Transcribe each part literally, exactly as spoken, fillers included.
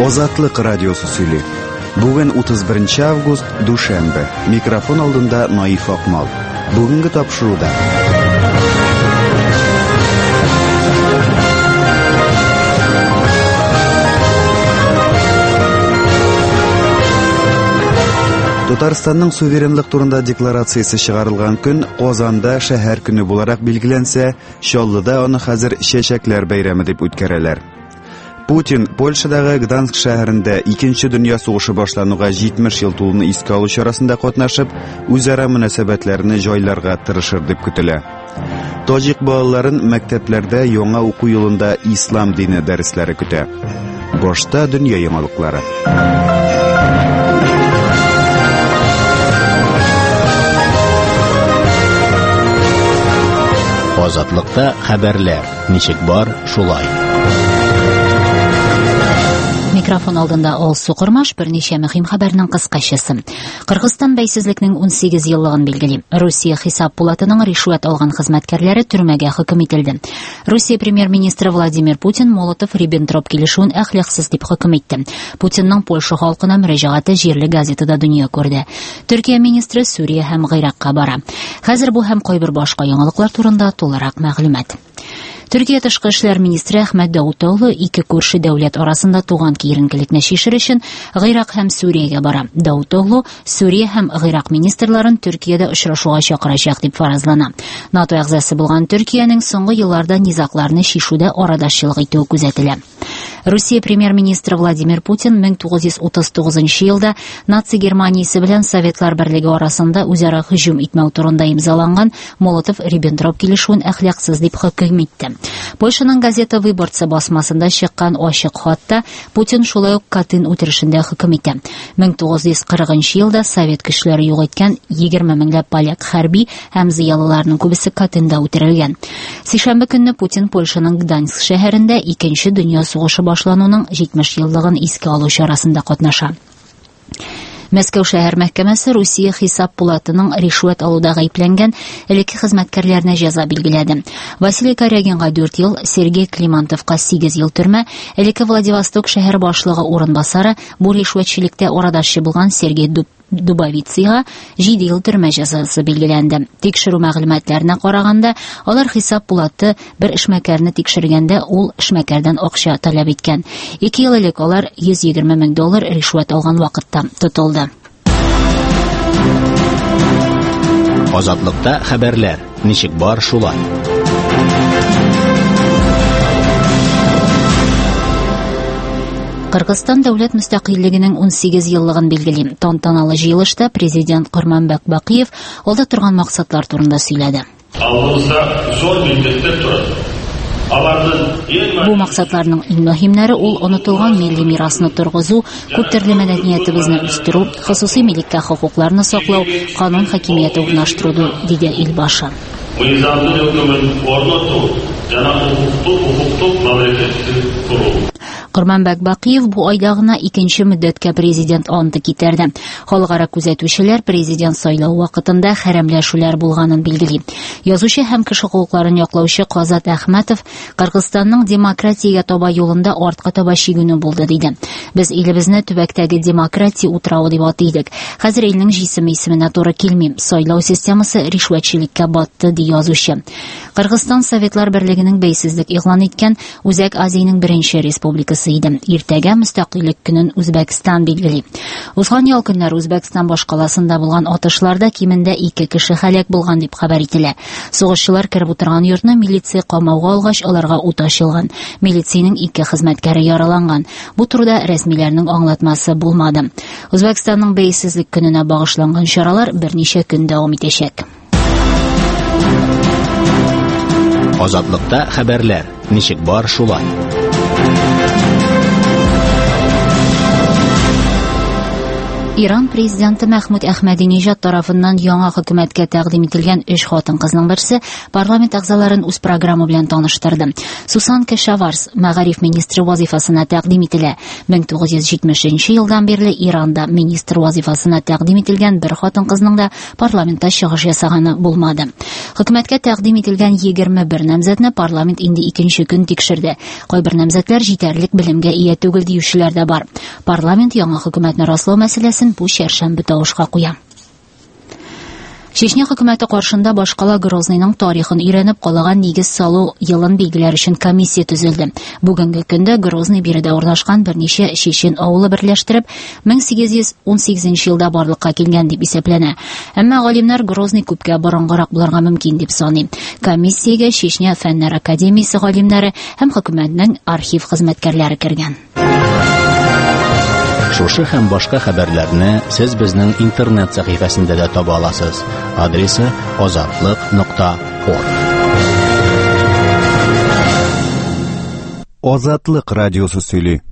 Азатлык радиосы сөйли. Бүген утыз беренче август, душанбе. Микрофон алдында Наиф Акмал. Бүгенге тапшыруда. Татарстанның суверенлык турында декларациясы чыгарылган көн Казанда шәһәр көне буларак билгеләнсә, Чаллыда аны хәзер чәчәкләр бәйрәме дип үткәрәләр. Путин Польшадагы Гданск шәһәрендә Икенче дөнья сугышы башлануга җитмеш ел тулуны искә алу чарасында катнашып, үзара мөнәсәбәтләрне җайларга тырышыр дип көтелә. Таҗик балаларын мәктәпләрдә яңа уку елында ислам дине дәресләре көтә. Башта дөнья яңалыклары. Азатлыкта хәбәрләр. Ничек бар, шулай. Микрофон алдында Ал Сукырмаш берничә мөһим хәбәрнең кыскачасы. Кыргызстан бәйсезлекнең унсигез еллыгын билгели. Русия хисап пулатының ришвәт алган хезмәткәрләре төрмәгә хөкем ителде. Русия премьер-министры Владимир Путин Молотов-Риббентроп килешүен әхлаксыз дип хөкем итте. Путинның Польша халкына мөрәҗәгате җирле газетада дөнья күрде. Төркия министры Сүрия һәм Гыйракка бара. Хәзер бу һәм кайбер башка яңалыклар турында тулырак мәгълүмат. Төркия тышкы эшләр министры Әхмәт Даутоглу ике күрше дәүләт арасында туган киеренкелекне чишер өчен Гыйрак һәм Сүриягә бара. Даутоглу Сүрия һәм Гыйрак министрларын Төркиядә очрашуга чакырачак дип фаразлана. НАТО әгъзасы булган Төркиянең соңгы елларда низакларны чишүдә арадашчылык итүе күзәтелә. Русия премьер-министры Владимир Путин мең тугыз йөз утыз тугызынчы елда Наци Германиясе белән Советлар берлеге арасында үзара һөҗүм итмәү турында имзаланган Молотов-Риббентроп килешүен әхлаксыз дип хөкем итте. Польшаның газета Выборцы басмасында чыккан ачык хатта Путин шулай ук Катын үтерешендә хөкем итә. мең тугыз йөз кырыгынчы елда Совет көчләре юк иткән егерме меңләп поляк хәрби һәм зыялыларның күбесе Катында үтерелгән. Сишәмбе көнне Путин Польшаның Гданьск шәһәрендә Икенче дөнья сугышы башлануның җитмеш еллыгын искә алу чарасында катнаша. Мәскәү шәһәр мәхкәмәсе Русия хисап пулатының ришвәт алуда гаепләнгән элекке хезмәткәрләренә җәза билгеләде. Василий Корягинга дүрт ел, Сергей Климантовка сигез ел төрмә, элекке Владивосток шәһәр башлыгы урынбасары бу ришвәтчелектә арадашчы булган Сергей Дубовицыга җиде ел төрмә җәзасы билгеләнде. Тикшерү мәгълүматларына караганда, алар хисап пулаты бер эшмәкәрне тикшергәндә ул эшмәкәрдән акча таләп иткән. ике ел элек алар йөз егерме мең доллар ришвәт алган вакытта тотылды. Азатлыкта хәбәрләр. Ничек бар, шулай. Кыргызстан дәүләт мөстәкыйльлегенең унсигез еллыгын билгели. Тантаналы җыелышта президент Курманбек Бакиев алда торган максатлар турында сөйләде. Бу максатларның иң мөһимнәре ул онытылган милли мирасны торгызу, күп төрле мәдәниятебезне үстерү, хосусый милеккә хокукларны саклау, канун хакимияте урнаштыру, диде илбашы. Курманбек Бакиев бу айда гына икенче мөддәткә президент анты китерде. Халыкара күзәтүчеләр президент сайлау вакытында хәрәмләшүләр булганын билгели. Язучы һәм кеше хукукларын яклаучы Казат Әхмәтов Кыргызстанның демократиягә таба юлында артка таба чигүне булды диде. Без илебезне төбәктәге демократия утравы дип атыйдык. Хәзер илнең җисеме исеменә туры килми. Сайлау системасы ришвәтчелеккә батты, ди язучы. Кыргызстан Советлар берлегенең бәйсезлек игълан иткән Үзәк Азияның беренче республикасы иде. Иртәгә мөстәкыйльлек көнен Үзбәкстан билгели. Узган ял көннәр Үзбәкстан башкаласында булган атышларда кимендә ике кеше һәлак булган дип хәбәр ителә. Сугышчылар кереп утырган йортны милиция камауга алгач, аларга ут ачылган. Милициянең ике хезмәткәре яраланган. Бу турыда рәсмиләрнең аңлатмасы булмады. Үзбәкстанның бәйсезлек көненә багышланган чаралар берничә көн дәвам итәчәк. Азатлыкта хәбәрләр. Ничек бар, шулай. Иран президенты Мәхмүд Әхмәдинежад тарафыннан яңа хөкүмәткә тәкъдим ителгән өч хатын-кызның берсе парламент әгъзаларын үз программа белән таныштырды. Сусан Кешаварс мәгариф министры вазифасына тәкъдим ителә. мең тугыз йөз җитмешенче елдан бирле Иранда министр вазифасына тәкъдим ителгән бер хатын-кызның да парламентта чыгыш ясаганы булмады. Хөкүмәткә тәкъдим ителгән егерме бер намзәтне парламент инде икенче көн тикшерде. Кайбер намзәтләр җитәрлек белемгә ия түгел диючеләр дә бар. Парламент яңа хөкүмәтне раслау мәсьәләсен бу шәршәмбе тавышка куя. Чечня хөкүмәте каршында башкала Грозныйның тарихын өйрәнеп калаган нигез салу елын билгеләр өчен комиссия төзелде. Бүгенге көндә Грозный биредә урнашкан берничә чечен авылы берләштереп мең сигез йөз ун сигезенче елда барлыкка килгән дип исәпләнә. Әмма галимнәр Грозный күпкә борынгырак булырга мөмкин дип саный. Комиссиягә Чечня фәннәр академиясе галимнәре һәм хөкүмәтнең архив хезмәткәрләре кергән. Шушы һәм башка хәбәрләрне сез безнең интернет сәхифәсендә дә таба аласыз. Адресы азатлык нокта орг. Азатлык радиосы сөйли.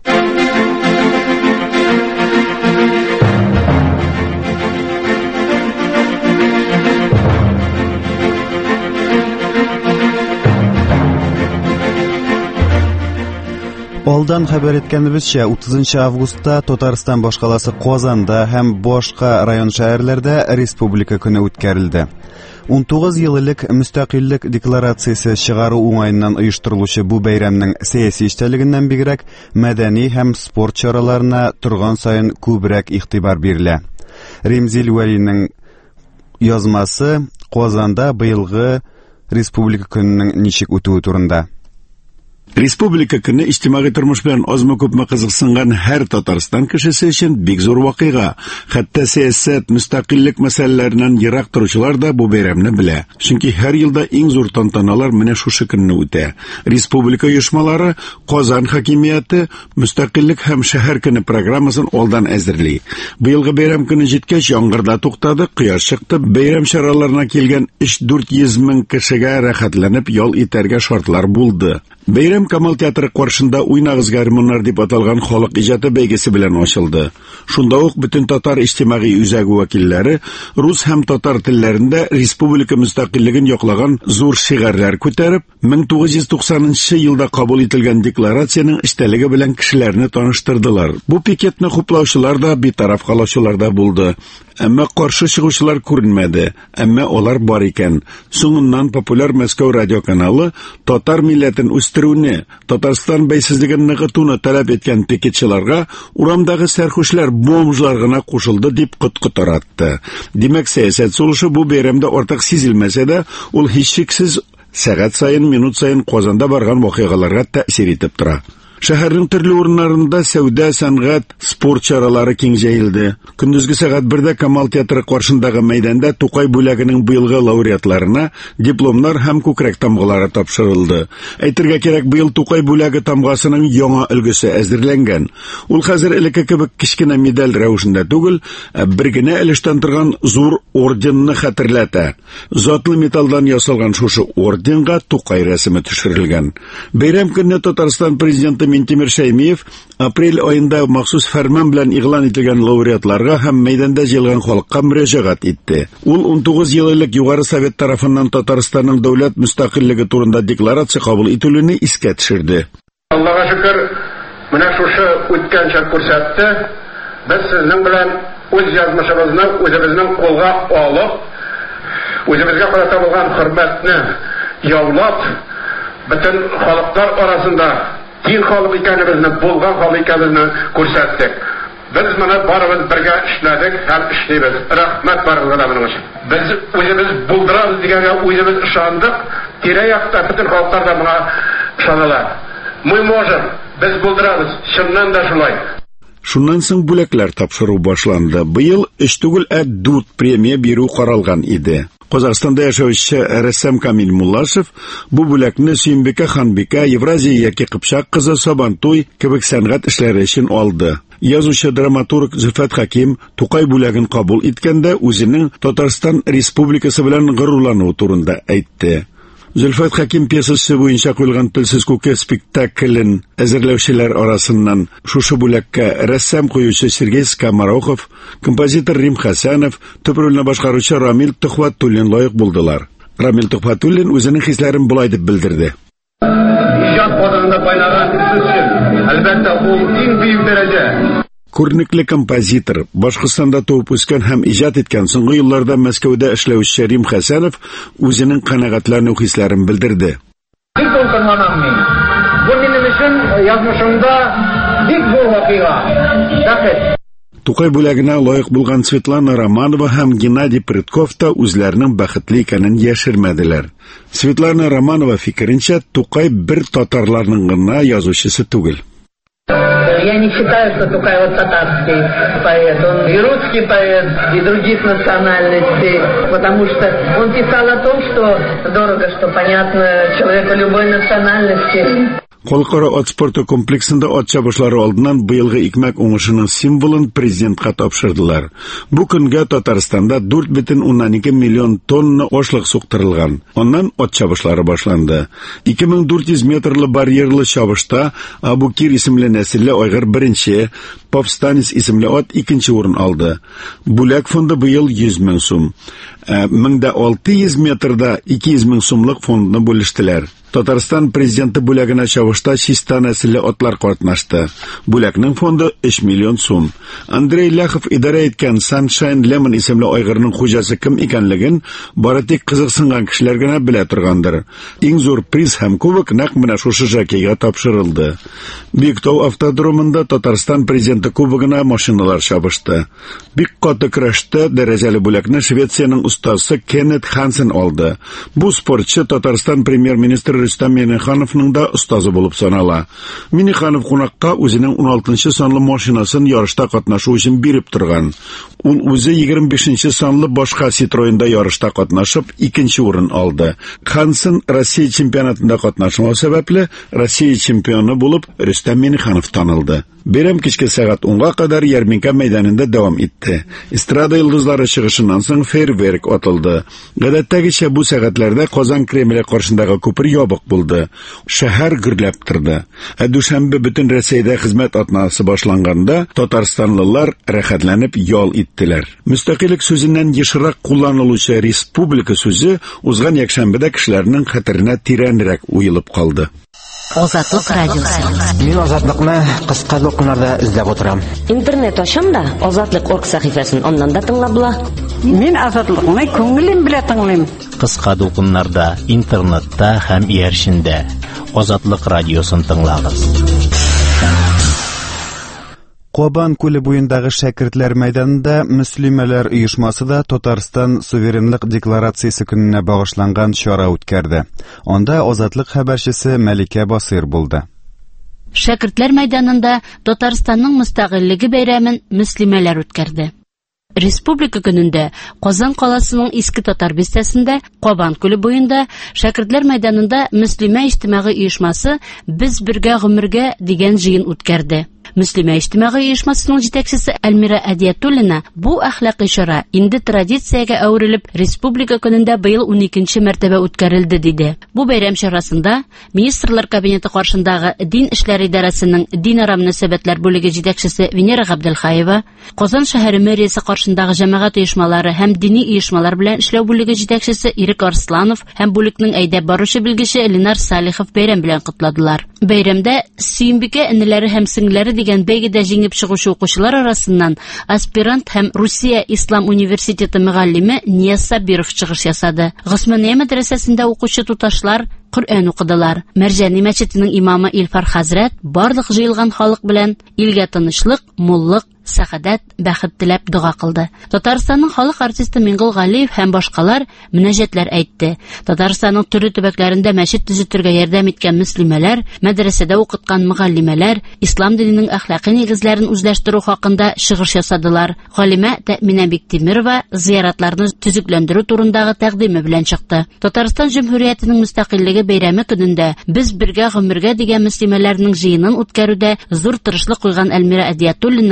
Алдан хәбәр иткәнебезчә, утызынчы августта Татарстан башкаласы Казанда һәм башка район шәһәрләрдә республика көне үткәрелде. ун тугыз ел элек мөстәкыйльлек декларациясе чыгару уңаеннан оештырылучы бу бәйрәмнең сәяси эштәлегеннән бигрәк мәдәни һәм спорт чараларына торган саен күбрәк игътибар бирелә. Ремзил Вәлинең язмасы Казанда быелгы республика көненең ничек үтүе турында. Республика көне иҗтимагый тормыш белән азмы-күпме кызыксынган һәр Татарстан кешесе өчен бик зур вакыйга. Хәтта сәясәт, мөстәкыйльлек мәсьәләләреннән ерак торучылар да бу бәйрәмне белә. Чөнки һәр елда иң зур тантаналар менә шушы көнне үтә. Республика оешмалары Казан хакимияте мөстәкыйльлек һәм шәһәр көне программасын алдан әзерли. Быелгы бәйрәм көне җиткәч яңгырда туктады, кояш чыкты. Бәйрәм чараларына килгән өч-дүрт йөз мең кешегә рәхәтләнеп ял итәргә шартлар булды. Бәйрәм Камал театры каршында уйнагыз гармоннар дип аталган халык иҗаты бәйгесе белән ачылды. Шунда ук бөтен татар иҗтимагый үзәге вәкилләре рус һәм татар телләрендә республика мөстәкыйльлеген яклаган зур шигырьләр күтәреп, мең тугыз йөз туксанынчы елда кабул ителгән декларациянең эштәлеге белән кешеләрне таныштырдылар. Бу пикетны хуплаучылар да, битараф калучылар да булды. Әмма каршы чыгучылар күренмәде, әмма алар бар икән. Соңыннан популяр Мәскәү радиоканалы татар милләтен үстерүне, Татарстан бәйсезлеген ныгытуны таләп иткән пикетчыларга урамдагы сәрхүшләр, бомжлар гына кушылды дип коткы таратты. Димәк, сәясәт сулышы бу бәйрәмдә артык сизелмәсә дә, ул һичшиксез сәгать сайын, минут сайын Казанда барган вакыйгаларга тәэсир итеп тора. Шәһәрнең төрле урыннарында сәүдә, сәнгать, спорт чаралары киң җәелде. Көндезге сәгать бердә Камал театры каршындагы мәйданда Тукай бүләгенең быелгы лауреатларына дипломнар һәм күкрәк тамгалары тапшырылды. Әйтергә кирәк, быел Тукай бүләге тамгасының яңа өлгесе әзерләнгән. Ул хәзер элекке кебек кичкенә медаль рәвешендә түгел, бер генә өлештән торган зур орденны хәтерләтә. Затлы металлдан ясалган шушы орденга Тукай рәсеме төшерелгән. Бәйрәм көнне Татарстан президенты Минтимер Шәймиев апрель айында махсус фәрман белән игълан ителгән лауреатларга һәм мәйданда җыелган халыкка мөрәҗәгать итте. Ул ун тугыз ел элек Югары Совет тарафыннан Татарстанның дәүләт мөстәкыйльлеге турында декларация кабул ителүне искә төшерде. Аллаһка шөкер, менә шушы үткән чак күрсәтте. Без сезнең белән үз язмышыбызны үзебезнең кулга алып, үзебезгә карата булган хөрмәтне яулап, бөтен халыклар арасында Дин халык икәнебезне, булган халык икәнебезне күрсәттек. Без моны барыбыз бергә эшләдек һәм эшлибез. Рәхмәт барыгызга моның өчен. Без үзебез булдырабыз дигәнгә үзебез ышандык. Тирә-якта бөтен халыклар да моңа ышаналар. Мы можем, без булдырабыз. Чыннан да шулай. Шуннан соң бүләкләр тапшыру башланды. Быел өч түгел, ә дүрт премия бирү каралган иде. Казахстанда яшәүче рәссам Камил Муллашев бу бүләкне Сөембикә Ханбикә, Евразия яки Кыпчак кызы Сабантуй кебек сәнгать эшләре өчен алды. Язучы драматург Зөлфәт Хаким Тукай бүләген кабул иткәндә үзенең Татарстан Республикасы белән горурлануы турында әйтте. Зөлфат Хаким пьесасы буенча куелган Телсез күке спектаклен әзерләүчеләр арасыннан шушы бүләккә рәссам куючы Сергей Скоморохов, композитор Рим Хәсәнов, төп рольне башкаручы Рамил Тухватуллин лаек булдылар. Рамил Тухватуллин үзенең хисләрен булай дип белдерде. Иҗат базарында байлаган кеше, әлбәттә, ул иң бөек дәрәҗә. Күренекле композитор, Башкортстанда туып үскән һәм иҗат иткән, соңгы елларда Мәскәүдә эшләүче Рим Хәсәнов үзенең канәгатьләнү хисләрен белдерде. Бик дулкынланам мин. Бу минем өчен язмышымда бик зур вакыйга. Рәхмәт. Тукай бүләгенә лаек булган Светлана Романова һәм Геннадий Прытков та үзләренең бәхетле икәнен яшермәделәр. Светлана Романова фикеренчә, Тукай бер татарларның гына язучысы түгел. Я не считаю, что Тукай вот татарский поэт. Он и русский поэт, и других национальностей, потому что он писал о том, что дорого, что понятно человеку любой национальности. Халыкара ат спорты комплексында ат чабышлары алдыннан быелгы икмәк уңышының символын президентка тапшырдылар. Бу көнгә Татарстанда дүрт бөтен уннан ике миллион тонна ашлык суктырылган. Аннан ат чабышлары башланды. ике мең дүрт йөз метрлы барьерлы чабышта Абукир исемле нәселле айгыр беренче, Повстанец исемле ат икенче урын алды. Бүләк фонды быел йөз мең сум. мең алты йөз метрда ике йөз мең сумлык фондны бүлештеләр. Татарстан президенты бүләгенә чабышта чиста нәселле атлар катнашты. Бүләкнең фонды өч миллион сум. Андрей Ляхов идарә иткән Sunshine Lemon исемле айгырның хуҗасы кем икәнлеген бары тик кызыксынган кешеләр генә белә торгандыр. Иң зур приз һәм кубок нәкъ менә шушы жакейга тапшырылды. Биектау автодромында Татарстан президенты кубогына машиналар чабышты. Бик каты көрәштә дәрәҗәле бүләкне Швециянең остасы Кеннет Хансен алды. Бу спортчы Татарстан премьер-министры Рөстәм Миңнехановның да остазы булып санала. Миңнеханов кунакка үзенең уналтынчы санлы машинасын ярышта катнашу өчен биреп торган. Ул үзе егерме бишенче санлы башка Citroёнда ярышта катнашып, икенче урын алды. Хансен Россия чемпионатында катнашмау сәбәпле Россия чемпионы булып Рөстәм Миңнеханов танылды. Бәйрәм кичке сәгать онга кадәр Ярминка мәйданында дәвам итте. Эстрада йолдызлары чыгышыннан соң фейерверк атылды. Гадәттәгечә бу сәгатьләрдә Казан Кремле каршындагы күпер ябык булды. Шәһәр гөрләп торды. Ә дүшәмбе бөтен Россиядә хезмәт атнасы башланганда татарстанлылар рәхәтләнеп ял иттеләр. Мөстәкыйлек сүзеннән ешрак кулланылучы республика сүзе узган якшәмбедә кешеләрнең хәтеренә тирәнрәк уелып калды. Азатлык радиосы. Мин азатлыкны кыска докумнарда эзләп утырам. Интернет ачам да Азатлык орг сәхифәсен аннан да тыңлап була. Мин азатлыкны күңелем белән тыңлыйм. Кыска докумнарда интернетта һәм ияршендә Азатлык радиосын тыңлагыз. Кобан күле буендагы шәкертләр мәйданында мөслимәләр оешмасы да Татарстан суверенлык декларациясе көненә багышланган чара үткәрде. Анда Азатлык хәбәрчесе Мәликә Басир булды. Шәкертләр мәйданында Татарстанның мөстәкыйльлеге бәйрәмен мөслимәләр үткәрде. Республика көнендә Казан каласының Иске Татар бистәсендә Кобан күле буенда шәкертләр мәйданында мөслимә иҗтимагый оешмасы «Без бергә гомергә» дигән җыен үткәрде. Мөслимә иҗтимагый оешмасының җитәкчесе Әлмира Әдиятуллина бу әхлакый чара инде традициягә әверелеп республика көнендә быел уникенче мәртәбә үткәрелде диде. Бу бәйрәм чарасында министрлар кабинеты каршындагы дин эшләре идарәсенең динара мөнәсәбәтләр бүлеге җитәкчесе Венера Габделхаева, Казан шәһәре мэриясе каршындагы җәмәгать оешмалары һәм дини оешмалар белән эшләү бүлеге җитәкчесе Ирек Арсланов һәм бүлекнең әйдәп баручы билгече Ленар Салихов бәйрәм белән кутладылар. Бәйрәмдә Сөембикә энеләре һәм сеңләре дигән бәйгедә җиңеп чыгучы укучылар арасыннан аспирант һәм Русия Ислам университеты мөгаллиме Нияз Сабиров чыгыш ясады. Госмания мәдрәсәсендә укучы туташлар Коръән укыдылар. Мәрҗани мәчетенең имамы Илфар хәзрәт барлык җыелган халык белән илгә тынычлык, муллык, сәгадәт, бәхет теләп дуга кылды. Татарстанның халык артисты Миңгол Галиев һәм башкалар мөнәҗәтләр әйтте. Татарстанның төрле төбәкләрендә мәчет төзетергә ярдәм иткән мөслимәләр, мәдрәсәдә укыткан мөгаллимәләр ислам диненең әхлакый нигезләрен үзләштерү хакында чыгыш ясадылар. Галимә Тәэминә Биктимирова зияратларны төзекләндерү турындагы тәкъдиме белән чыкты. Татарстан Җөмһүриятенең мөстәкыйльлеге бәйрәме көнендә «Без бергә гомергә» дигән мөслимәләрнең җыенын үткәрүдә зур тырышлык куйган Әлмира Әдиятуллина булай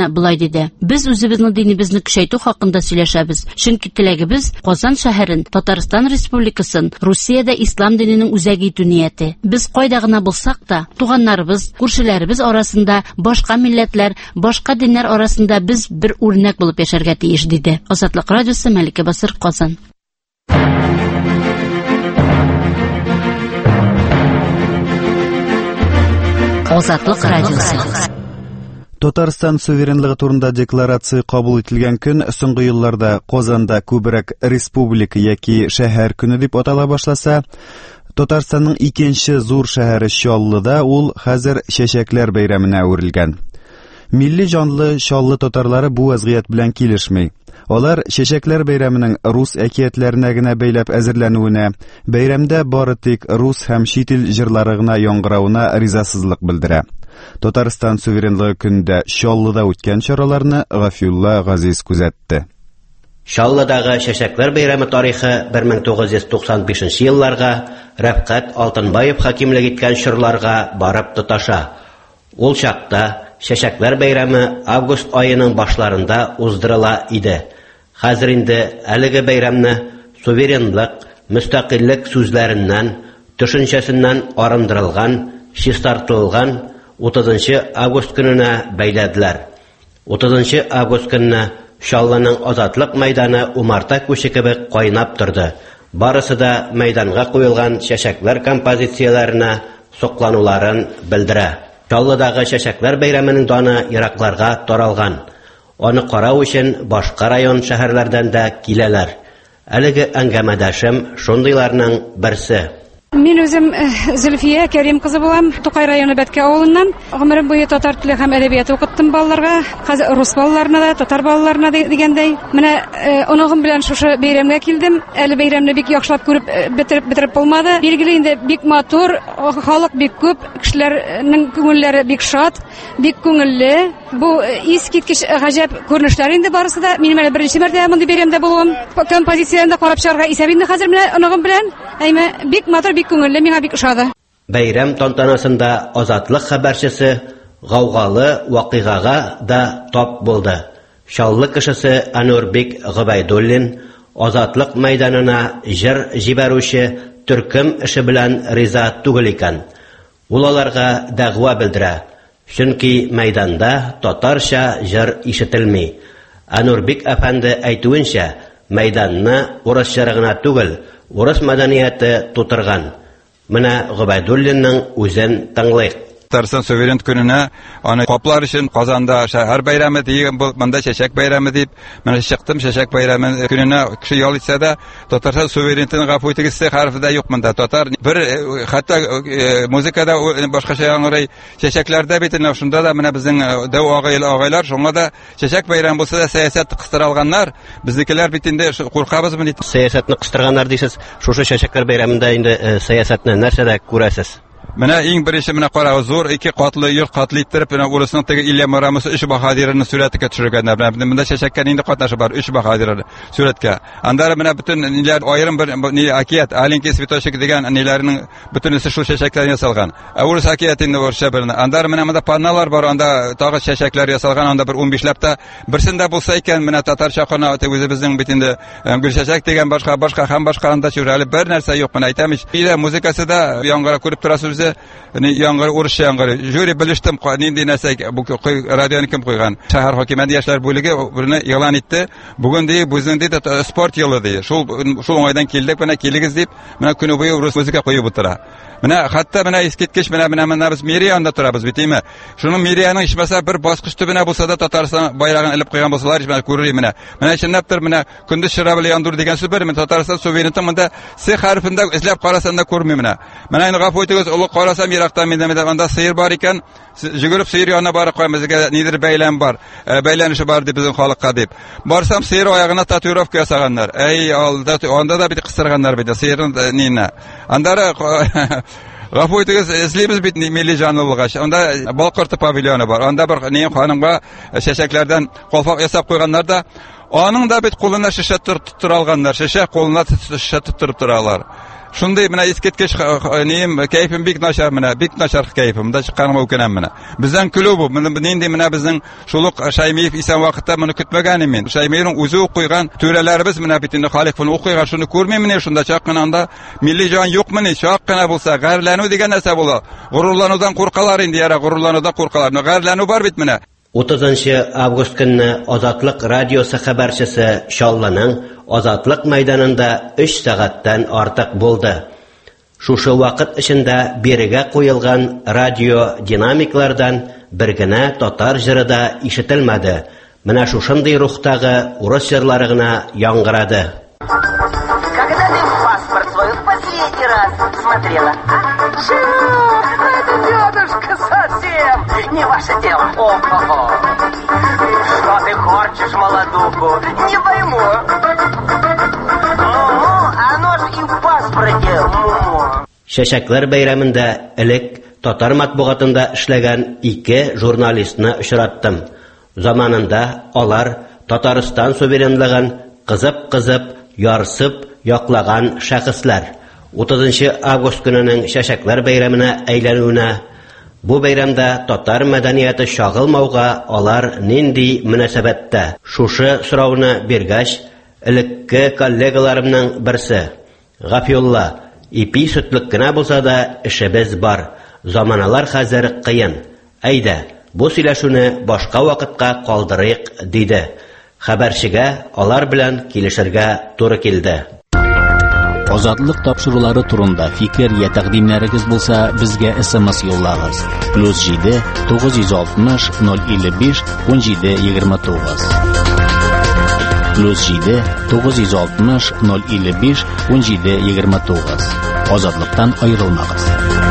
диде. Без үзебезнең динебезне көчәйтү хакында сөйләшәбез. Чөнки теләгебез Казан шәһәрен, Татарстан Республикасын Русиядә ислам диненең үзәге итү нияте. Без кайда гына булсак та, туганнарыбыз, күршеләребез арасында, башка милләтләр, башка диннәр арасында без бер үрнәк булып яшәргә тиеш диде. Азатлык радиосы, Мәликә Басыр, Казан. Азатлык радиосы. Татарстан суверенлыгы турында декларация кабул ителгән көн соңгы елларда Казанда күбрәк республика яки шәһәр көне дип атала башласа, Татарстанның икенче зур шәһәре Чаллыда ул хәзер Чәчәкләр бәйрәменә әверелгән. Милли җанлы Чаллы татарлары бу вазгыять белән килешми. Алар Чәчәкләр бәйрәменең рус әкиятләренә генә бәйләп әзерләнүенә, бәйрәмдә бары тик рус һәм чит ил җырлары гына яңгыравына ризасызлык белдерә. Татарстан суверенлыгы көндә Чаллыда үткән чараларны Гафиулла Газиз күзәтте. Чаллыдагы Чәчәкләр бәйрәме тарихы бер мең тугыз йөз туксан бишенче елларга Рәфкать Алтынбаев хакимлек иткән чорларга барып тоташа. Ул чакта Чәчәкләр бәйрәме август айының башларында уздырыла иде. Хәзер инде әлеге бәйрәмне суверенлык, мөстәкыйльлек сүзләреннән, төшенчәсеннән арындырылган, чистартылган утызынчы август көненә бәйләделәр. утызынчы август көнне Чаллының Азатлык мәйданы умарта күче кебек кайнап торды. Барысы да мәйданга куелган чәчәкләр композицияләренә соклануларын белдерә. Чаллыдагы Чәчәкләр бәйрәменең даны еракларга таралган. Аны карау өчен башка район шәһәрләрдән дә киләләр. Әлеге әңгәмәдәшем шундыйларның берсе. Мин үзем Зөлфия Кәрим кызы булам, Тукай районы Бәткә авылыннан. Гомерем буе татар теле һәм әдәбияты укыттым балаларга, хәзер рус балаларына да, татар балаларына да дигәндәй. Менә оногым белән шушы бәйрәмгә килдем. Әле бәйрәмне бик яхшылап күреп бетереп бетереп булмады. Билгеле инде бик матур, халык бик күп, кешеләрнең күңелләре бик шат, бик күңелле. Бу искиткеч гаҗәп күренешләр инде барысы да. Минем әле беренче мәртәбә мондый бәйрәмдә булуым. Композицияләрне карап чыгарга исәп инде хәзер менә оногым белән. Әйме бик матур, бик күңелле, миңа бик ошады. Бәйрәм тантанасында Азатлык хәбәрчесе гаугалы вакыйгага да тап булды. Чаллы кешесе Анурбек Гыбайдуллин Азатлык мәйданына җыр җибәрүче төркем эше белән риза түгел икән. Ул аларга дәгъва белдерә. Чөнки мәйданда татарча җыр ишетелми. Анурбек әфәнде әйтүенчә, мәйданны урысча гына түгел, урыс мәдәнияте тутырган. Менә Гыбайдуллинның үзен тыңлыйк. Татарстан суверен көненә аны каплар өчен Казанда шәһәр бәйрәме дигән монда Чәчәк бәйрәме дип менә чыктым. Чәчәк бәйрәме көненә кеше ял итсә дә Татарстан суверенлыгын гафу итегез хәрфе юк монда. Татар бер хәтта музыкада башкача яңгырый. Чәчәкләрдә бит инде шунда да менә безнең дәү агайлы агайлар шуңа да Чәчәк бәйрәме булса да сәясәт кыстырылганнар. Безнекеләр бит инде куркабызмы дип сәясәтне кыстырганнар дисез. Шушы Чәчәкләр бәйрәмендә инде сәясәтне нәрсәдә күрәсез? Менә иң беренче менә карагы зур ике катлы йорт катлы иттереп менә урысның теге Илья Марамысы өч баһадирны сүрәткә төшергәннәр. Менә монда Чәчәккә инде катнашы бар өч баһадирны сүрәткә. Андары менә бөтен ниләр аерым бер ни акият, Аленький цветочек дигән ниләрнең бөтенесе шул чәчәкләр ясалган. Ә урыс акиятында урысча беленә. Андары менә монда панналар бар, анда тагы чәчәкләр ясалган, анда бер унбиш ләптә берсендә булса икән менә татарча кына үзебезнең бит инде Гөлчәчәк дигән башка башка һәм башка анда чүрәле бер нәрсә юк. Менә әйтәм ич. Илә музыкасы да яңгыра күреп торасыз үзе. Яңгыр урысча яңгыр. Жюри белештем, нинди нәрсә бу радионы кем куйган. Шәһәр хакимияте яшьләр бүлеге берне игълан итте. Бүген ди безнең ди спорт елы ди. Шул шул уңайдан килдек, менә килегез дип, менә көне буе урыс музыка куеп утыра. Менә хәтта менә искиткеч менә менә менә без Мириянда торабыз бит име. Шуның Мирияның ишмәсә бер баскыч төбенә булса да Татарстан байрагын элеп куйган булсалар, ишмә күрер менә. Менә чынлаптыр менә көндез чыра белән яндыр дигән сүз бер, мен Татарстан суверенлыгы монда С хәрфендә эзләп карасам да күрмим менә. Менә инде гафу итегез, улы карасам ерактан миндә анда сыер бар икән, җигүреп сыер янына барып куймыз, нидер бәйләм бар, бәйләнеше бар дип безнең халыкка дип. Барсам сыер аягына татуировка ясаганнар. Әй алда анда да бит кыстырганнар бит сыерның нине. Андары гафу итегез, эзлибез бит милли җанлылыгы. Анда Балкорты павильоны бар. Анда бер ни ханымга чәчәкләрдән калфак ясап куйганнар да, аның да бит кулына шешә тоттыра алганнар. Шешә кулына шешә тоттырып торалар. Шундай менә искиткеч нем кайфым бик начар менә, бик начар кайфым да чыкканым үкенәм менә. Бездән көлү бу. Нинди менә безнең шулык Шаймиев исән вакытта моны көтмәгән мен. Шаймиевның үзе укыган түрәләребез менә бит инде халыкны укыган шуны күрмим менә шунда чакканда милли җан юкмы ни чаккана булса гәрләнү дигән нәрсә була. Горурланудан куркалар инде яра горурланудан куркалар. Гәрләнү бар бит менә. утызынчы август көнне Азатлык радиосы хәбәрчесе Шалланың Азатлык мәйданында өч сәгатьтән артык булды. Шушы вакыт эчендә берегә куелган радио динамиклардан бер генә татар җыры да ишетелмәде. Менә шушындый рухтагы урыс җырлары гына яңгырады. Когда ты в паспорт свой в последний раз смотрела? Чёрт, это дедушка совсем не ваше дело. О-хо-хо. Что ты хочешь, молодуху? Не пойму. Оно же и в паспорте. Шәшәкләр бәйрәмендә элек татар матбугатында эшләгән ике журналистны очраттым. Заманында алар Татарстан суверенлыгын кызып-кызып, ярсып яклаган шәхесләр. утызынчы август көненең Шәшәкләр бәйрәменә әйләнүенә, бу бәйрәмдә татар мәдәнияте шагылмауга алар нинди мөнәсәбәттә? Шушы сорауны биргәч, элекке коллегаларымның берсе, Гафиулла, ипи сөтлек кенә булса да эшебез бар. Заманалар хәзер кыен. Әйдә, бу сөйләшүне башка вакытка калдырыйк, диде. Хәбәрчегә алар белән килешергә туры килде. Азатлык тапшырулары турында фикер я тәкъдимнәрегез булса, безгә эс-эм-эс юллагыз. плюс җиде тугыз йөз алтмыш ноль илле биш ун җиде егерме тугыз. плюс җиде тугыз йөз алтмыш ноль илле биш ун җиде егерме тугыз. Азатлыктан аерылмагыз.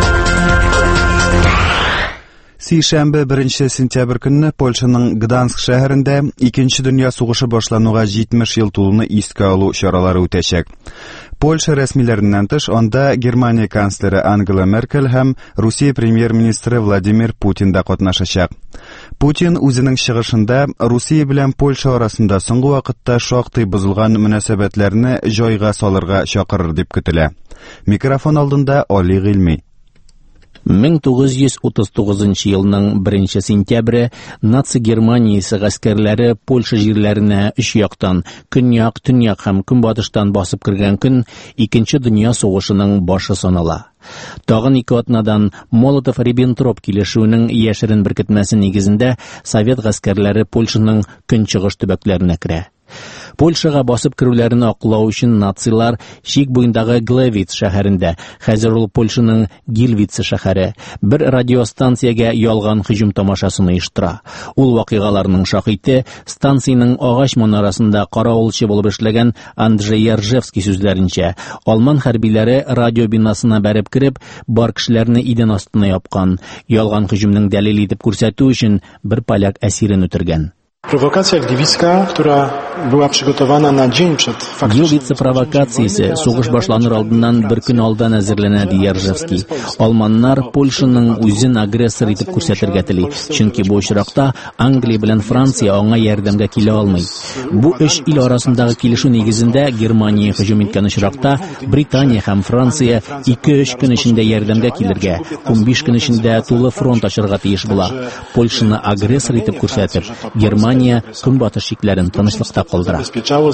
Сейшәмбе беренче сентябрь көнне Польшаның Гданск шәһәрендә Икенче дөнья сугышы башлануга җитмеш ел тулуны искә алу чаралары үтәчәк. Польша рәсмиләреннән тыш анда Германия канцлеры Ангела Меркель һәм Русия премьер-министры Владимир Путин да катнашачак. Путин үзенең чыгышында Русия белән Польша арасында соңгы вакытта шактый бозылган мөнәсәбәтләрне җайга салырга чакырыр дип көтелә. Микрофон алдында Али Гыйльми. мең тугыз йөз утыз тугызынчы елның беренче сентябре наци Германиясе гаскәрләре Польша җирләренә өч яктан, көньяк, төньяк һәм көнбатыштан басып кергән көн Икенче дөнья сугышының башы санала. Тагын ике атнадан Молотов-Риббентроп килешүенең яшерен беркетмәсе нигезендә Совет гаскәрләре Польшаның көнчыгыш төбәкләренә керә. Польшага басып керүләрне аклау өчен нацилар Шик буендагы Глевиц шәһәрендә, хәзер ул Польшаның Гильвице шәһәре, бер радиостанциягә ялган һөҗүм тамашасын оештыра. Ул вакыйгаларның шаһиде станциянең агач манарасында каравылчы булып эшләгән Андрей Яржевский сүзләренчә, алман хәрбиләре радио бинасына бәреп кирип, бар кешеләрне идән астына япкан, ялган һөҗүмнең дәлил итеп күрсәтү өчен бер поляк әсирен үтергән. Prowokacja gliwicka, która była przygotowana na dzień przed faktycznym... Gliwice провокациясе сугыш башланыр алдыннан бер көн алдан әзерләнә, ди Яржевский. Алманнар Польшаның үзен агрессор итеп күрсәтергә тели, чөнки бу очракта Англия белән Франция аңа ярдәмгә килә алмый. Бу өч ил арасындагы килешү нигезендә Германия һөҗүм иткән очракта Британия һәм Франция ике-өч көн эчендә ярдәмгә килергә, ун биш көн эчендә тулы фронт ачарга тиеш була. Польшаны агрессор итеп күрсәтеп, Германия көнбатыш шикләрен тынычлыкта калдыра.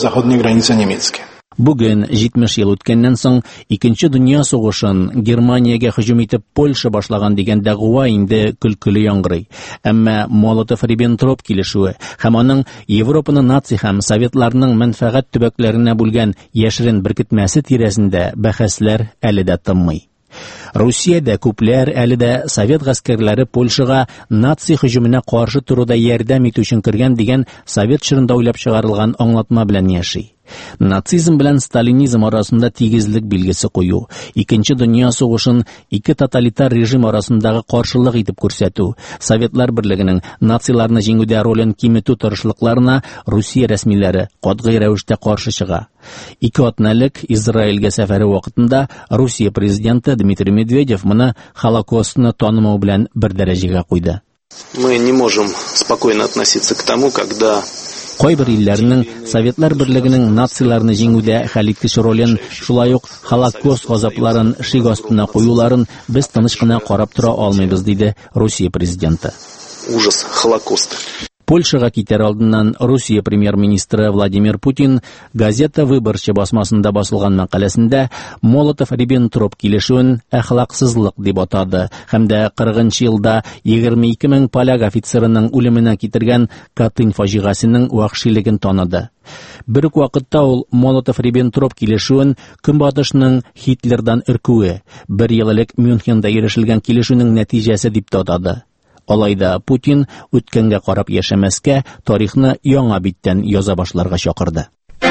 Бүген җитмеш ел үткәннән соң Икенче дөнья сугышын Германиягә һөҗүм итеп Польша башлаган дигән дәгъва инде көлкеле яңгырый. Әмма Молотов-Риббентроп килешүе һәм аның Европаны наци һәм советларның мәнфәгать төбәкләренә бүлгән яшерен беркетмәсе тирәсендә бәхәсләр әле дә тынмый. Русиядә күпләр әле дә Совет гаскәрләре Польшага наци һөҗүменә каршы турыда ярдәм итү өчен кергән дигән Совет чорында уйлап чыгарылган аңлатма белән яши. Нацизм белән сталинизм арасында тигезлек билгесе кую, Икенче дөнья сугышын ике тоталитар режим арасындагы каршылык итеп күрсәтү, Советлар берлегенең нациларны җиңүдә ролен киметү тырышлыкларына Русия рәсмиләре катгый рәвештә каршы чыга. Ике атналык Израильгә сәфәре вакытында Русия президенты Дмитрий Медведев моны Холокостны танымау белән бер дәрәҗәгә куйды. Мы не можем спокойно относиться к тому, когда Кайбер илләрнең Советлар Берлегенең нацияларны җиңүдә хәл иткеч ролен, шулай ук Холокост газапларын шик астына куюларын без тыныч кына карап тора алмыйбыз, диде Русия президенты. Ужас Холокоста. Польшага китәр алдыннан Русия премьер-министры Владимир Путин газета «Выборчы» басмасында басылган мәкаләсендә Молотов-Риббентроп килешүен әхлаксызлык дип атады һәм дә кырыгынчы елда егерме ике мең поляк офицерының үлеменә китергән Катынь фаҗигасының вахшилеген таныды. Бер үк вакытта ул Молотов-Риббентроп килешүен Көнбатышның Хитлердан өркүе, бер ел элек Мюнхенда ирешелгән килешүнең нәтиҗәсе дип атады. Алайда Путин үткәнгә карап яшәмәскә, тарихны яңа биттән яза башларга чакырды.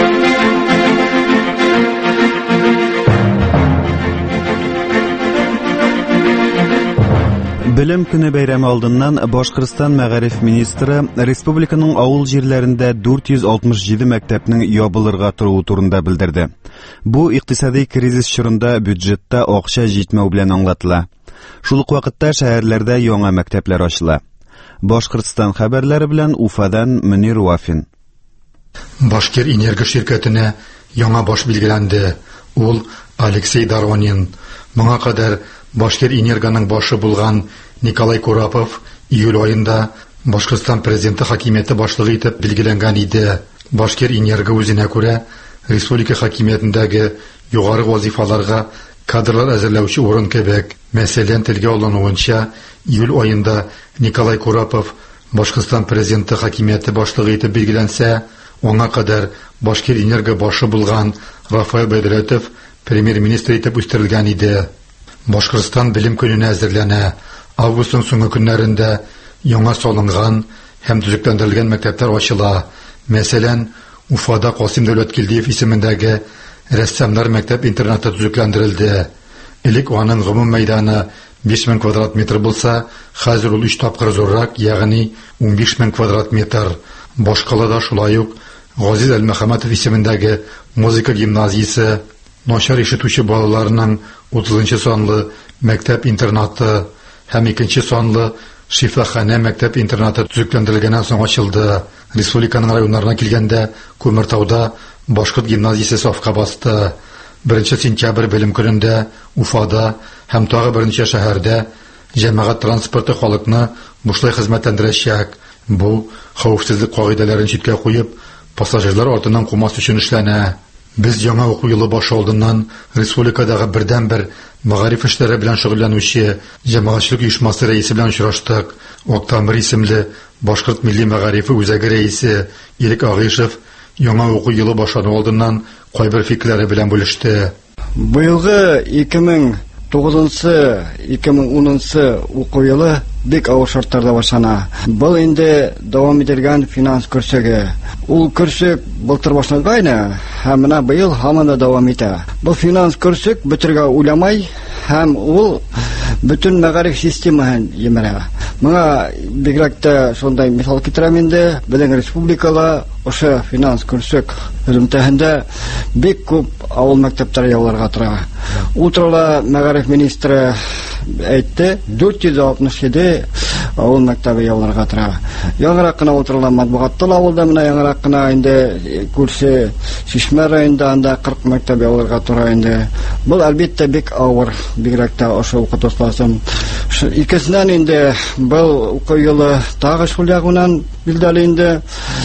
Белем көне бәйрәме алдыннан Башкортстан мәгариф министры республиканың авыл җирләрендә дүрт йөз алтмыш җиде мәктәпнең ябылырга торуы турында белдерде. Бу икътисади кризис чорында бюджетта акча җитмәү белән аңлатыла. Шул ук вакытта шәһәрләрдә яңа мәктәпләр ачыла. Башкортстан хәбәрләре белән Уфадан Мөнир Вафин. Башкир энерго şirkәтенә яңа баш билгеләнде. Ул Алексей Доронин. Моңа кадәр Башкир энергоның башы булган Николай Курапов июль аенда Башкортстан президенты хакимияте башлыгы итеп билгеләнгән иде. Башкир энерго үзенә күрә республика хакимиятендәге югары вазифаларга кадрлар әзерләүче урын кебек. Мәсәлән, телгә алынуынча, июль аенда Николай Курапов Башкортстан президенты хакимияте башлыгы итеп билгеләнсә, аңа кадәр Башкир энерго башы булган Рафаэль Бәдрәтов премьер-министр итеп үстерелгән иде. Башкортстан белем көненә әзерләнә. Августның соңгы көннәрендә яңа салынган һәм төзекләндерелгән мәктәпләр ачыла. Мәсәлән, Уфада Касым Дәүләткилдиев исемендәге рәссамнар мәктәп-интернаты төзекләндерелде. Элек аның гомум мәйданы биш мең квадрат метр булса, хәзер ул өч тапкыр зуррак, ягъни ун биш мең квадрат метр. Башкалада шулай ук Газиз Әлмөхәммәтов исемендәге музыка гимназиясе, начар ишетүче балаларның утызынчы санлы мәктәп-интернаты һәм икенче санлы шифаханә мәктәп-интернаты төзекләндерелгәннән соң ачылды. Республиканың районнарына килгәндә Күмертауда Башкорт гимназиясе сафка басты. Беренче сентябрь белем көнендә Уфада һәм тагы берничә шәһәрдә җәмәгать транспорты халыкны бушлай хезмәтләндерәчәк. Бу хәвефсезлек кагыйдәләрен читкә куеп, пассажирлар артыннан кумас өчен эшләнә. Без яңа уку елы башы алдыннан республикадагы бердән-бер мәгариф эшләре белән шөгыльләнүче җәмәгатьчелек оешмасы рәисе белән очраштык. Октябрь исемле Башкорт милли мәгарифе үзәге рәисе Ирек Агышев яңа уку елы башлану алдыннан кайбер фикерләре белән бүлеште. Быелгы ике мең тугызынчы - ике мең унынчы уку елы бик авыр шартларда башлана. Бу инде дәвам ителгән финанс көрсеге. Ул көрсек былтыр башланган, һәм менә быел һаман да дәвам итә. Бу финанс көрсек бетергә уйламай, һәм ул бөтен мәгариф системасын йимерә. Моңа бигрәк тә шундай мисал китерәм инде, безнең республикала ошо финанс көрсек хезмәтендә бик күп авыл мәктәпләре яуларга тора. Утрала мәгариф министры әйтте, дүрт йөз алтмыш җиде авыл мәктәбе яуларга тора. Яңарак кына утрала матбугатта авылда менә яңарак кына инде күрше Шишмә районында анда кырык мәктәп яуларга тора инде. Бу әлбәттә бик авыр, бигрәк тә ошо укытучылардан. Икесеннән инде бу уку елы тагы шул ягыннан билдәле инде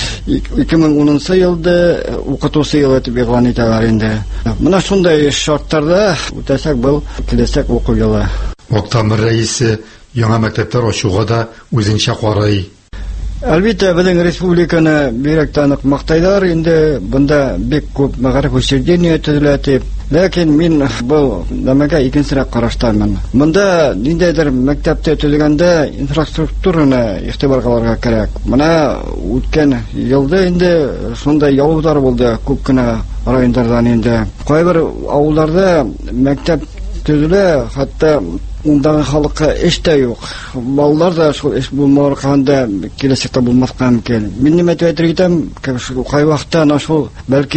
ике мең унынчы елда укытучы елы дип игълан итәләр инде. Менә шундай шартларда үтәсәк бу киләчәк уку елы. Октябрь рәисе яңа мәктәпләр ачуга да үзенчә карый. Әлбәттә, безнең республиканы бигрәк тә нык мактайлар инде, бunda бик күп мәгариф учреждения төзелә дип. Ләкин мин бу нәмәгә икенчерәк караштаймын. Монда ниндәйдер мәктәптә төзелгәндә инфраструктураны игътибарга алырга кирәк. Менә үткән елда инде шундай ялгызлар булды, күп кенә районнардан инде. Кайбер авылларда мәктәп төзелә, хәтта ундагы халыкка эш тә юк. Балалар да шул эш булмаганда киләчәктә булмаска мөмкин. Мин нимә әйтергә итәм, кай вакытта шул бәлки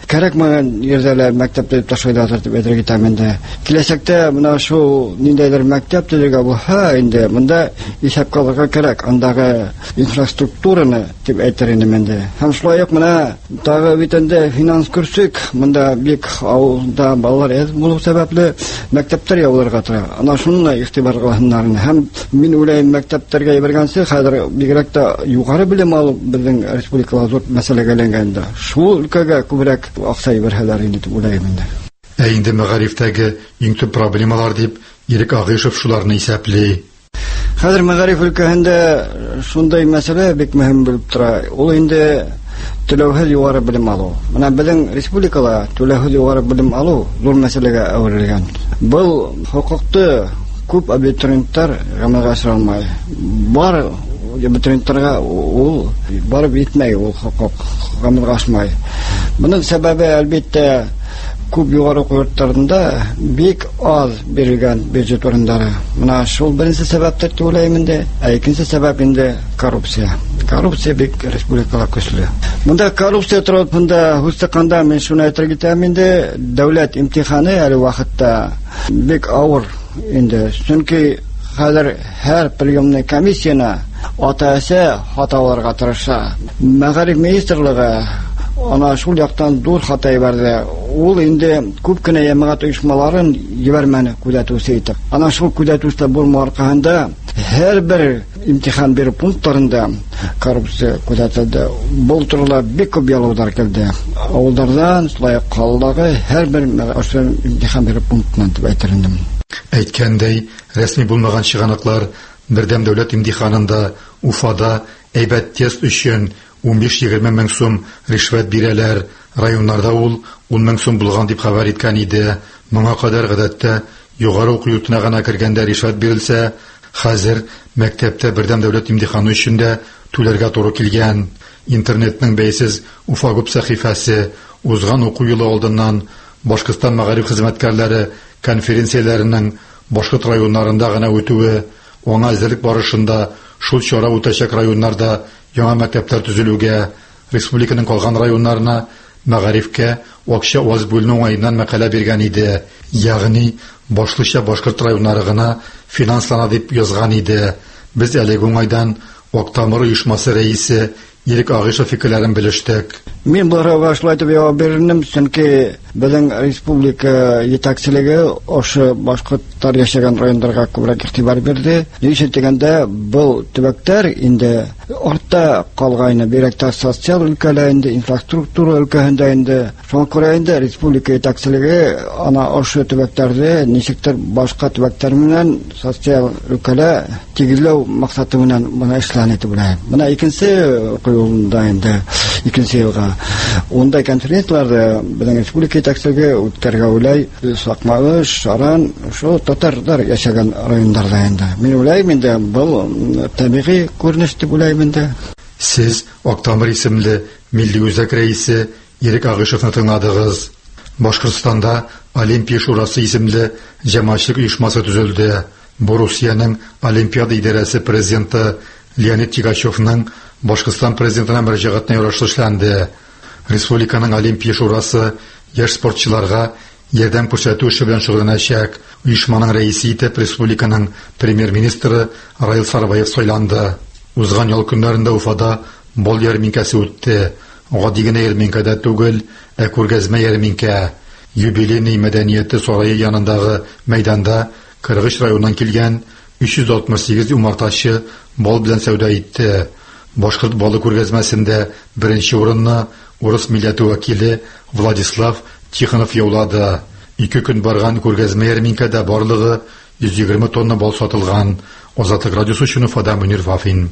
кирәкмәгән yerдәләр мәктәптә ташлыйлар дип әйтергә китәм инде. Киләчәктә менә шул ниндәйдер мәктәп төзергә булса, инде монда исәпкә алырга кирәк андагы инфраструктураны дип әйтер идем инде. Һәм шулай ук менә тагы бит инде финанс күрсәк, монда бик авылда балалар әз булу сәбәпле мәктәптәр ябылырга тора. Ана шуны игътибарга алганнар. Һәм мин уйлыйм, мәктәптәргә ябыргансы хәзер бигрәк тә югары белем алу безнең республикага зур мәсьәләгә әйләнгәндә. Шул өлкәгә күбрәк акча ябырһалар инде дип уйлыйм инде. Ә инде мәгарифтәге иң төп проблемалар дип Ирек Агышев шуларны исәпли. Хәзер мәгариф өлкәһендә шундай мәсьәлә бик мөһим булып тора. Ул инде түләүһез югары белем алу. Менә безнең республикала түләүһез югары белем алу зур мәсьәләгә әверелгән. Бу хокукты күп абитуриентлар гамәлгә ашыра алмый. Бар абитуриентларга ул барып итмәй, ул хокук гамәлгә ашмай. Моның сәбәбе әлбәттә күп югары йортларында бик аз бирелгән бюджет урыннары. Менә шул беренче сәбәптер дип уйлыйм инде. Ә икенче сәбәп инде коррупция. Коррупция бик республикала көчле. Монда коррупция торып, монда хустаканда мен шуны әйтергә китәм инде, дәүләт имтиханы әле вакытта бик авыр инде. Чөнки хәзер һәр приемный комиссияна ата-әсә хаталарга тырыша. Мәгариф министрлыгы ана шул яктан зур хата ибәрде. Ул инде күп кенә җәмәгать оешмаларын җибәрмәне күзәтүче итеп. Ана шул күзәтүче булма аркасында һәр бер имтихан бирү пунктларында коррупция күзәтелде. Бу турыда бик күп ялгышлар килде. Авылдардан, шулай калдагы һәр бер имтихан бирү пунктынан дип әйтерлем. Әйткәндәй, рәсми булмаган чыганаклар бердәм дәүләт имтиханында Уфада әйбәт тест өчен унбиш-егерме мең сум ришвәт бирәләр. Районнарда ул ун мең сум булган дип хәбәр иткән иде. Моңа кадәр гадәттә югары уку йортына гына кергәндә ришвәт бирелсә, хәзер мәктәптә бердәм дәүләт имтиханы өчен дә түләргә туры килгән. Интернетның бәйсез Уфа Губ сәхифәсе узган уку елы алдыннан Башкортстан мәгариф хезмәткәрләре конференцияләренең Башкорт районнарында гына үтүе, аңа әзерлек барышында шул чара үтәчәк районнарда яңа мәктәпләр төзелүгә, республиканың калган районнарына мәгарифкә акча аз бүленү уңайыннан мәкалә биргән иде. Ягъни башлыча Башкорт районнары гына финанслана дип язган иде. Без әлеге уңайдан Актамыр оешмасы рәисе Ирек Агышев фикерләрен белештек. Мин буларга шулай дип җавап бирдем, чөнки безнең республика җитәкчелеге ошо башкортлар яшәгән районнарга күбрәк игътибар бирде. Ничә дигәндә, бу төбәктәр инде артта калган, бирәктә социаль өлкәләр инде, инфраструктура өлкәһендә инде. Шуңа күрә инде республика җитәкчелеге ана ошо төбәктәрдә ничектер башка төбәктәр белән социаль өлкәлә тигезләү максаты белән моны эшләнә дип уйлыйм. Менә икенче кыюлында инде икенче елга онда конференцияларда безнең республика җитәкчелеге үткәргә уйлай, Сакмагыш, Шаран, шул татарлар яшәгән районнарда инде. Мин уйлыйм инде бу табигый күренеш дип уйлыйм инде. Сез Актамыр исемле милли үзәк рәисе Ирек Агышевны тыңладыгыз. Башкортстанда Олимпия шурасы исемле җәмәгатьчелек оешмасы төзелде. Бу Русиянең Олимпиада идарәсе президенты Леонид Тигачевның Башкортстан президентына мөрәҗәгатенә ярашлы Республиканың Олимпия шурасы яшь спортчыларга ярдәм күрсәтү эше белән шөгыльләнәчәк. Оешманың рәисе итеп республиканың премьер-министры Раил Сарбаев сайланды. Узган ял көннәрендә Уфада бал ярминкәсе үтте. Гади генә ярминкәдә түгел, ә күргәзмә ярминкә. Юбилейный мәдәнияте сарае янындагы мәйданда Кыргыз районыннан килгән өч йөз алтмыш сигез умартачы бал белән сәүдә итте. Башкорт балы күргәзмәсендә беренче урынны урыс милләте вәкиле Владислав Тихонов яулады. Ике көн барган күргәзмә ярминкәдә барлыгы йөз егерме тонна бал сатылган. Азатлык радиосы өчен Уфада Мөнир Вафин.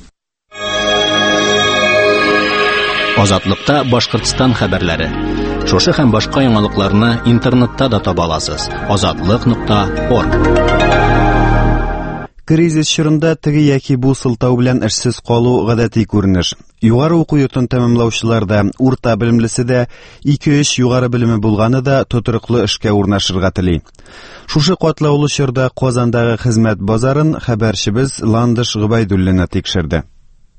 Азатлыкта Башкортстан хәбәрләре. Шушы һәм башка яңалыкларны интернетта да таба аласыз. азатлык нокта орг. Кризис чорында теге яки бу сылтау белән эшсез калу гадәти күренеш. Югары уку йортын тәмамлаучылар да, урта белемлесе дә, ике-өч югары белеме булганы да тотрыклы эшкә урнашырга тели. Шушы катлаулы чорда Казандагы хезмәт базарын хәбәрчебез Ландыш Гыбайдуллина тикшерде.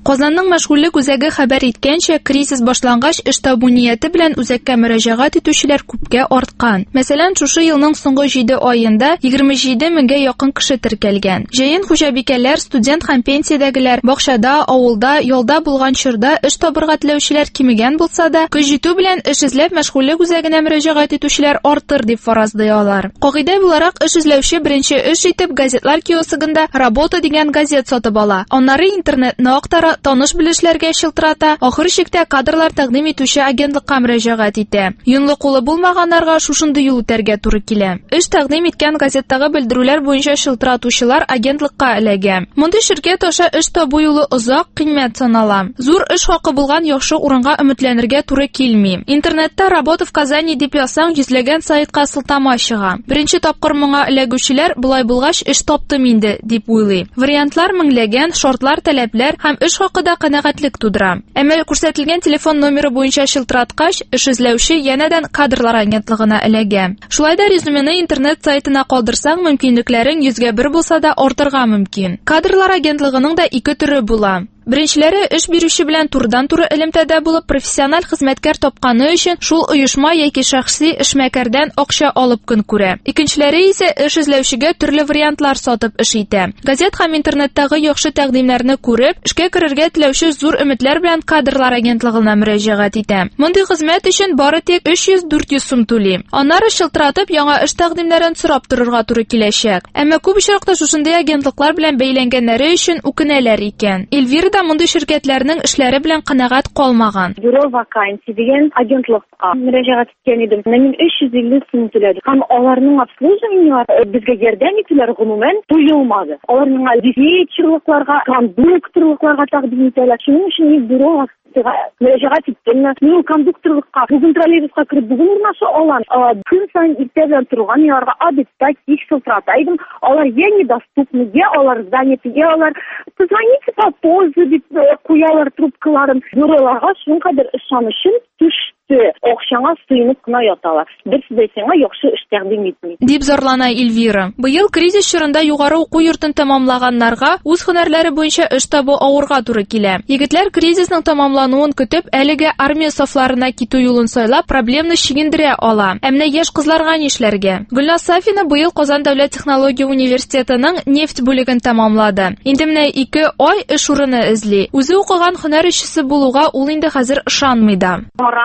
Казанның мәшгульлек үзәге хәбәр иткәнчә, кризис башлангач, эш табу нияте белән үзәккә мөрәҗәгать итүчеләр күпкә арткан. Мәсәлән, шушы елның соңгы җиде аенда егерме җиде меңгә якын кеше теркәлгән. Җәен хуҗабикәләр, студент һәм пенсиядәгеләр, бакчада, авылда, ялда булган чорда эш табырга теләүчеләр кимегән булса да, көч җитү белән эш эзләп мәшгульлек үзәгенә мөрәҗәгать итүчеләр артыр дип фаразлый алар. Кагыйдә буларак, эш эзләүче беренче эш итеп газетлар киосагында «Работа» дигән газет сатып ала. Аннары интернетны актара, таныш-белешләргә чылтырата, ахыр чиктә кадрлар тәкъдим итүче агентлыкка мөрәҗәгать итә. Юнлы кулы булмаганнарга шушындый юл үтәргә туры килә. Эш тәкъдим иткән газеттагы белдерүләр буенча чылтыратучылар агентлыкка эләгә. Мондый ширкәт аша эш табу юлы озак, кыйммәт санала. Зур эш хакы булган яхшы урынга өметләнергә туры килми. Интернетта «Работа в Казани» дип язсаң, йөзләгән сайтка сылтама чыга. Беренче тапкыр моңа эләгүчеләр булай булгач эш таптым инде дип уйлый. Вариантлар меңләгән, шартлар, таләпләр һәм эш хакында канәгатьлек тудыра. Әмма күрсәтелгән телефон номеры буенча шылтыраткач, эш эзләүче янәдән кадрлар агентлыгына эләгә. Шулай да резюмені интернет сайтына калдырсаң, мөмкинлекләрең йөзгә бер булса да артырга мөмкин. Кадрлар агентлыгының да ике төры була. Беренчеләре эш бирүче белән турыдан-туры элемтәдә булып профессиональ хезмәткәр тапканы өчен шул оешма яки шәхси эшмәкәрдән акча алып көн күрә. Икенчеләре исә эш эзләүчегә төрле вариантлар сатып эш итә. Газет һәм интернеттагы яхшы тәкъдимнәрне күреп, эшкә керергә теләүче зур өметләр белән кадрлар агентлыгына мөрәҗәгать итә. Мондый хезмәт өчен бары тик өч йөз-дүрт йөз сум түли. Аннары шылтыратып яңа эш тәкъдимнәрен сорап торырга туры киләчәк. Әмма күп очракта шушындый агентлыклар белән бәйләнгәннәре өчен үкенәләр икән. Эльвира да мондый şirketләрнең эшләре белән канәгать калмаган. Бюро вакансия дигән агентлыкка мөрәҗәгать иткән идем. Мин өч йөз илле сум түләдем. Һәм аларның обслуживаниеләре безгә ярдәм итүләр гомумән туелмады. Аларның диспетчерлыкларга, кондукторлыкларга тәкъдим итәләр. Шуның өчен мин бюро мөрәҗәгать иттем. Мин кондукторлыкка, бүген троллейбуска кереп, бүген урнашы алам. Көн сайын иртәдән торган ярга обедта тик шылтырата идем. Алар я недоступны, я алар заняты, я алар позвоните попозже дип куялар трубкаларын. Бюроларга шуның кадәр ышанычым төште. Акчаңа сыйынып кына яталар. Бер сүзәсеңә яхшы эш тәкъдим итми. Дип зарлана Эльвира. Быел кризис чорында югары уку йортын тәмамлаганнарга үз һөнәрләре буенча эш табу авырга туры килә. Егетләр кризисның тәмамлануын көтеп, әлегә армия сафларына китү юлын сайлап, проблемны чигендерә ала. Әмма яшь кызларга нишләргә? Гөлназ Сафина быел Казан дәүләт технология университетының нефть бүлеген тәмамлады. Инде менә ике ай эш урыны эзли. Үзе укыган һөнәр эшчесе булуга ул инде хәзер ышанмый да.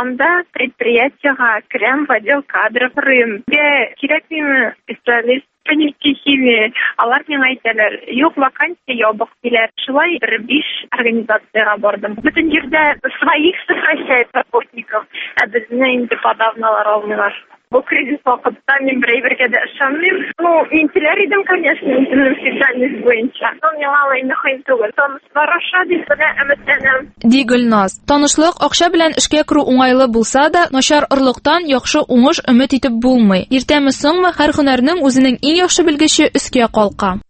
Предприятиега керәм в отдел кадров рым. Бе кирәкме специалист по нефти химии. Алар миңа әйтәләр, юк вакансия ябык диләр. Шулай бер биш организациягә бардым. Бөтен җирдә своих сокращают работников, ә безне инде подавналар алмыйлар. Бу кризис вакытта мин бер-бергә дә ышанмыйм. Ну, мин теләр идем, конечно, специальность буенча. Но миңа ул мөһим түгел. Танышлар аша дип өметләнәм. Ди Гөлназ. Танышлык, акча белән эшкә керү уңайлы булса да, начар орлыктан яхшы уңыш өмет итеп булмый. Иртәме соңмы һәр һөнәрнең үзенең иң яхшы белгече өскә калка.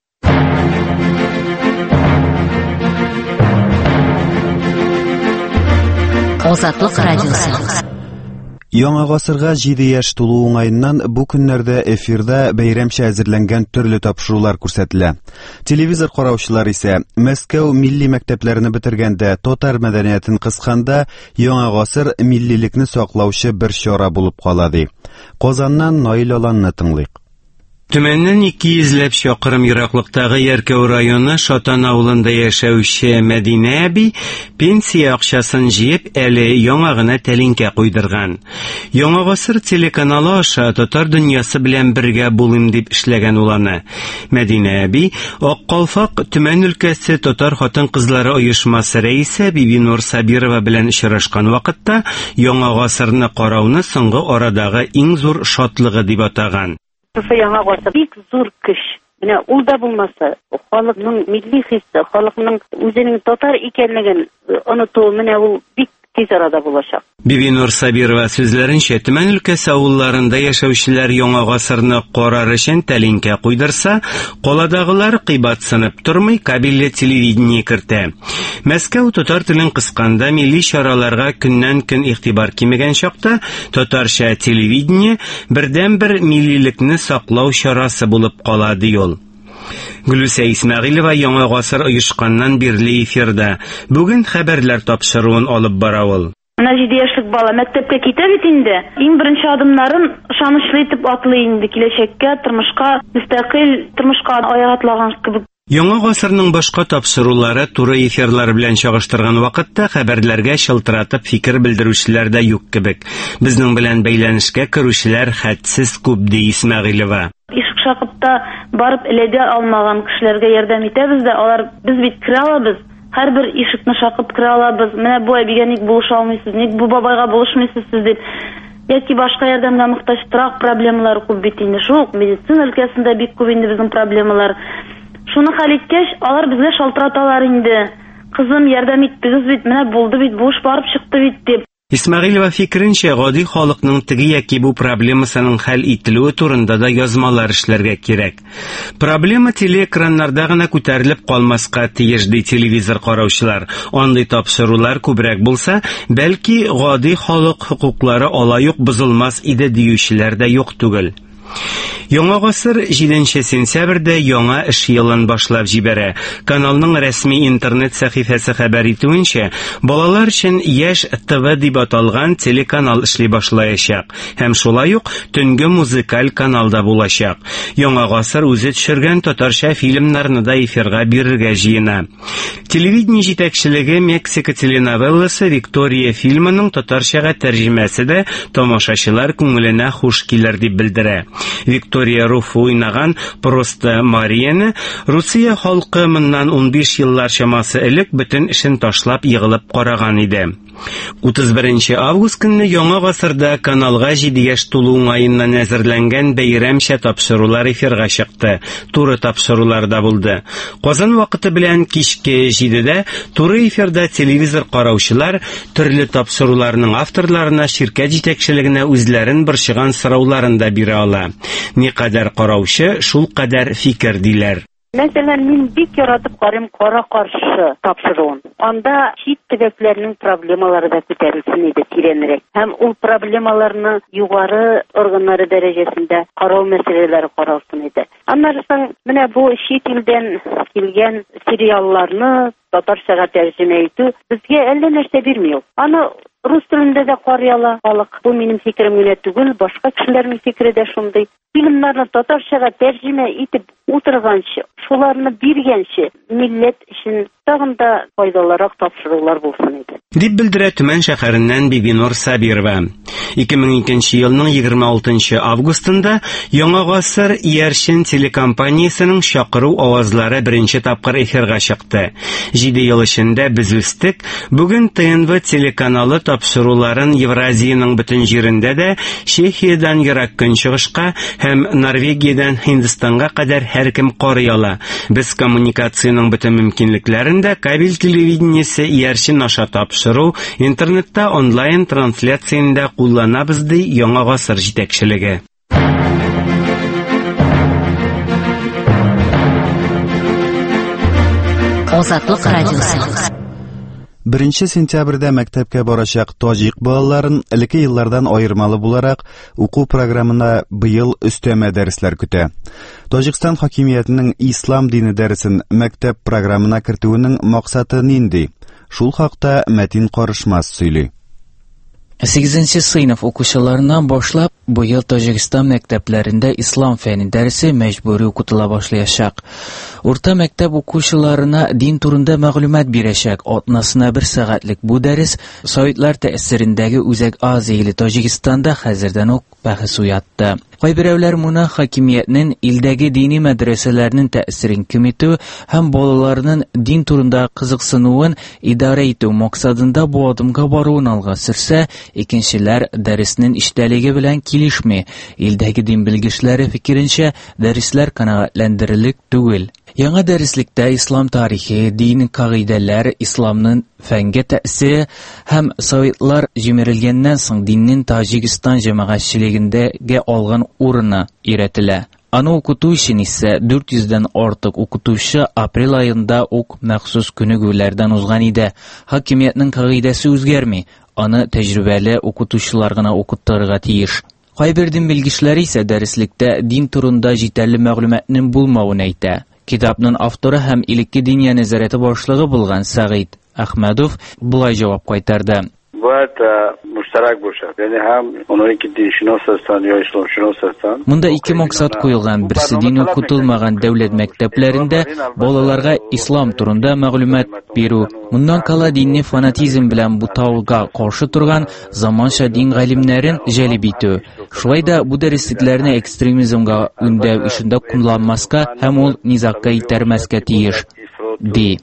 Азатлык радиосы. Яңа гасырга җиде яшь тулу уңаеннан бу көннәрдә эфирда бәйрәмчә әзерләнгән төрле тапшырулар күрсәтелә. Телевизор караучылар исә Мәскәү милли мәктәпләрен бетергәндә татар мәдәниятен кысканда яңа гасыр миллилекне саклаучы бер чара булып кала ди. Казаннан Наил Аланны тыңлыйк. Төмәннән ике йөзләп чакрым ераклыктагы Яркәү районы Шатан авылында яшәүче Мәдинә әби пенсия акчасын җыеп әле яңа гына тәлинкә куйдырган. Яңа гасыр телеканалы аша татар дөньясы белән бергә булым дип эшләгән уланы. Мәдинә әби Аккалфак Төмән өлкәсе татар хатын-кызлары оешмасы рәисе Бибинур Сабирова белән очрашкан вакытта яңа гасырны карауны соңгы арадагы иң зур шатлыгы дип атаган. Яңа гасыр бик зур көч. Менә ул да булмаса, халыкның милли хиссе, халыкның үзенең татар икәнлеген онытуы менә ул бик тиз арада булачак. Бибинур Сабирова сүзләренчә, Төмән өлкәсе авылларында яшәүчеләр яңа гасырны карар өчен тәлинкә куйдырса, каладагылар кыйбатсынып тормый, кабельле телевидение кертә. Мәскәү татар телен кысканда милли чараларга көннән-көн игътибар кимегән чакта, татарча телевидение бердән-бер миллилекне саклау чарасы булып кала ди ул. Гөлүсә Исмәгыйлова Яңа гасыр оешканнан бирле эфирда. Бүген хәбәрләр тапшыруын алып бара ул. Менә җиде яшьлек бала мәктәпкә китә бит инде. Иң беренче адымнарын ышанычлы итеп атлый инде киләчәккә, тормышка, мөстәкыйль тормышка аяк атлаган кебек. Яңа гасырның башка тапшырулары туры эфирлар белән чагыштырган вакытта хәбәрләргә шылтыратып фикер белдерүчеләр дә юк кебек. Безнең белән бәйләнешкә керүчеләр хәтсез күп, ди Исмәгыйлова. Ишек шакытта барып эләгә алмаган кешеләргә ярдәм итәбез дә, алар без бит керә алабыз. Һәрбер ишекне шакып керә алабыз. Менә бу әбигә ник булыша алмыйсыз, ник бу бабайга булышмыйсыз сез дип. Яки башка ярдәмгә мохтаҗ торак проблемалар күп бит инде. Шул медицина өлкәсендә бик күп инде безнең проблемалар. Шуны хәл иткәч, алар безгә шалтыраталар инде. Кызым, ярдәм итегез бит, менә булды бит, бу эш барып чыкты бит дип. Исмәгыйлова фикеренчә, гади халыкның теге яки бу проблемасының хәл ителүе турында да язмалар эшләргә кирәк. Проблема телеэкраннарда гына күтәрелеп калмаска тиеш, ди телевизор караучылар. Андый тапшырулар күбрәк булса, бәлки гади халык хокуклары алай ук бозылмас иде диючеләр дә юк түгел. Яңа гасыр җиденче сентябрьдә яңа эш елын башлап җибәрә. Каналның рәсми интернет сәхифәсе хәбәр итүенчә, балалар өчен яшь ТВ дип аталган телеканал эшли башлаячак һәм шулай ук төнге музыкаль каналда булачак. Яңа гасыр үзе төшергән татарча фильмнарны да эфирга бирергә җыена. Телевидение җитәкчелеге Мексика теленовелласы Виктория фильмының татарчага тәрҗемәсе дә тамашачылар күңеленә хуш килер дип белдерә. Виктория Руф уйнаган «Просто Марияны» Русия халкы моннан унбиш еллар чамасы элек бөтен эшен ташлап егылып караган иде. утыз беренче август көнне яңа гасырда каналга җиде яшь тулу уңаеннан әзерләнгән бәйрәмчә тапшырулар эфирга чыкты. Туры тапшырулар да булды. Казан вакыты белән кичке җидедә туры эфирда телевизор караучылар төрле тапшыруларның авторларына ширкәт җитәкчелегенә үзләрен борчыган сорауларын да бирә ала. Никадәр караучы, шул кадәр фикер диләр. Мәсәлән, мин бик яратып карыйм кара каршы тапшыруын. Анда чит төбәкләрнең проблемалары да күтәрелсен иде тирәнрәк. Һәм ул проблемаларны югары органнары дәрәҗәсендә карау мәсьәләләре каралсын иде. Аннары соң менә бу чит илдән килгән сериалларны татарчага тәрҗемә итү безгә әллә нәрсә бирми ул. Аны рус телендә дә карый ала халык. Бу минем фикерем генә түгел, башка кешеләрнең фикере дә шундый. Фильмнарны татарчага тәрҗемә итеп утырганчы, шуларны биргәнче милләт өчен тагын да файдалырак тапшырулар булсын иде. Дип белдерә Төмән шәһәреннән Бибинур Сабирова. ике мең икенче елның егерме алтынчы августында Яңа гасыр Иярчен телекомпаниясының чакыру авазлары беренче тапкыр эфирга чыкты. җиде ел эчендә без үстек. Бүген ТНВ телеканалы тапшыруларын Евразияның бөтен җирендә дә, Чехиядан ерак көнчыгышка һәм Норвегиядән Һиндстанга кадәр һәркем карый ала. Без коммуникацияның бөтен мөмкинлекләрен дә кабель телевидениесе Иярчен аша тапшыру, интернетта онлайн трансляциясендә кулланабыз, ди Яңа гасыр җитәкчелеге. Азатлык радиосы. Беренче сентябрьдә мәктәпкә барачак таҗик балаларын элекке еллардан аермалы буларак уку программына быел өстәмә дәресләр көтә. Таҗикстан хакимиятенең ислам дине дәресен мәктәп программына кертүенең максаты нинди? Шул хакта Мәтин Карышмас сөйли. сигезенче сыйныф укучыларынан башлап, быел Таҗикстан мәктәпләрендә ислам фәне дәресе мәҗбүри укытыла башлаячак. Урта мәктәп укучыларына дин турында мәгълүмат бирәчәк. Атнасына бер сәгатьлек бу дәрес Советлар тәэсирендәге Үзәк Азияле Таҗикстанда хәзердән үк бәхәс уятты. Кайберәүләр моны хакимиятнең илдәге дини мәдрәсәләрнең тәэсирен киметү һәм балаларның дин турында кызыксынуын идарә итү максатында бу адымга баруын алга сөрсә, икенчеләр дәреснең иштәлеге белән килешми. Илдәге дин белгечләре фикеренчә, дәресләр канәгатьләндерерлек түгел. Яңа дәреслектә ислам тарихи, дин кагыйдәләр, исламның фәнгә тәэсире һәм советлар җимерелгәннән соң диннең Таҗикстан җәмәгатьчелегендәге алган урыны өйрәтелә. Аны укыту өчен исә дүрт йөздән артык укытучы апрель аенда ук махсус күнегүләрдән узган иде. Хакимиятның кагыйдәсе үзгәрми, аны тәҗрибәле укытучылар гына укытырга тиеш. Кайбер дин белгечләре исә дәреслектә дин турында җитәрлек мәгълүматның булмавын әйтә. Китапның авторы һәм илекке диния нәзарәте башлыгы булган Сәгыйд Әхмәдов булай җавап кайтарды. Монда ике максат куелган. Берсе дин укытылмаган дәүләт мәктәпләрендә балаларга ислам турында мәгълүмат бирү. Моннан кала динни фанатизм белән бутауга каршы торган заманча дин галимнәрен җәлеп итү. Шулай да бу дәреслекләрне экстремизмга үндәү эшендә кулланмаска һәм ул низакка итәрмәскә тиеш. ди.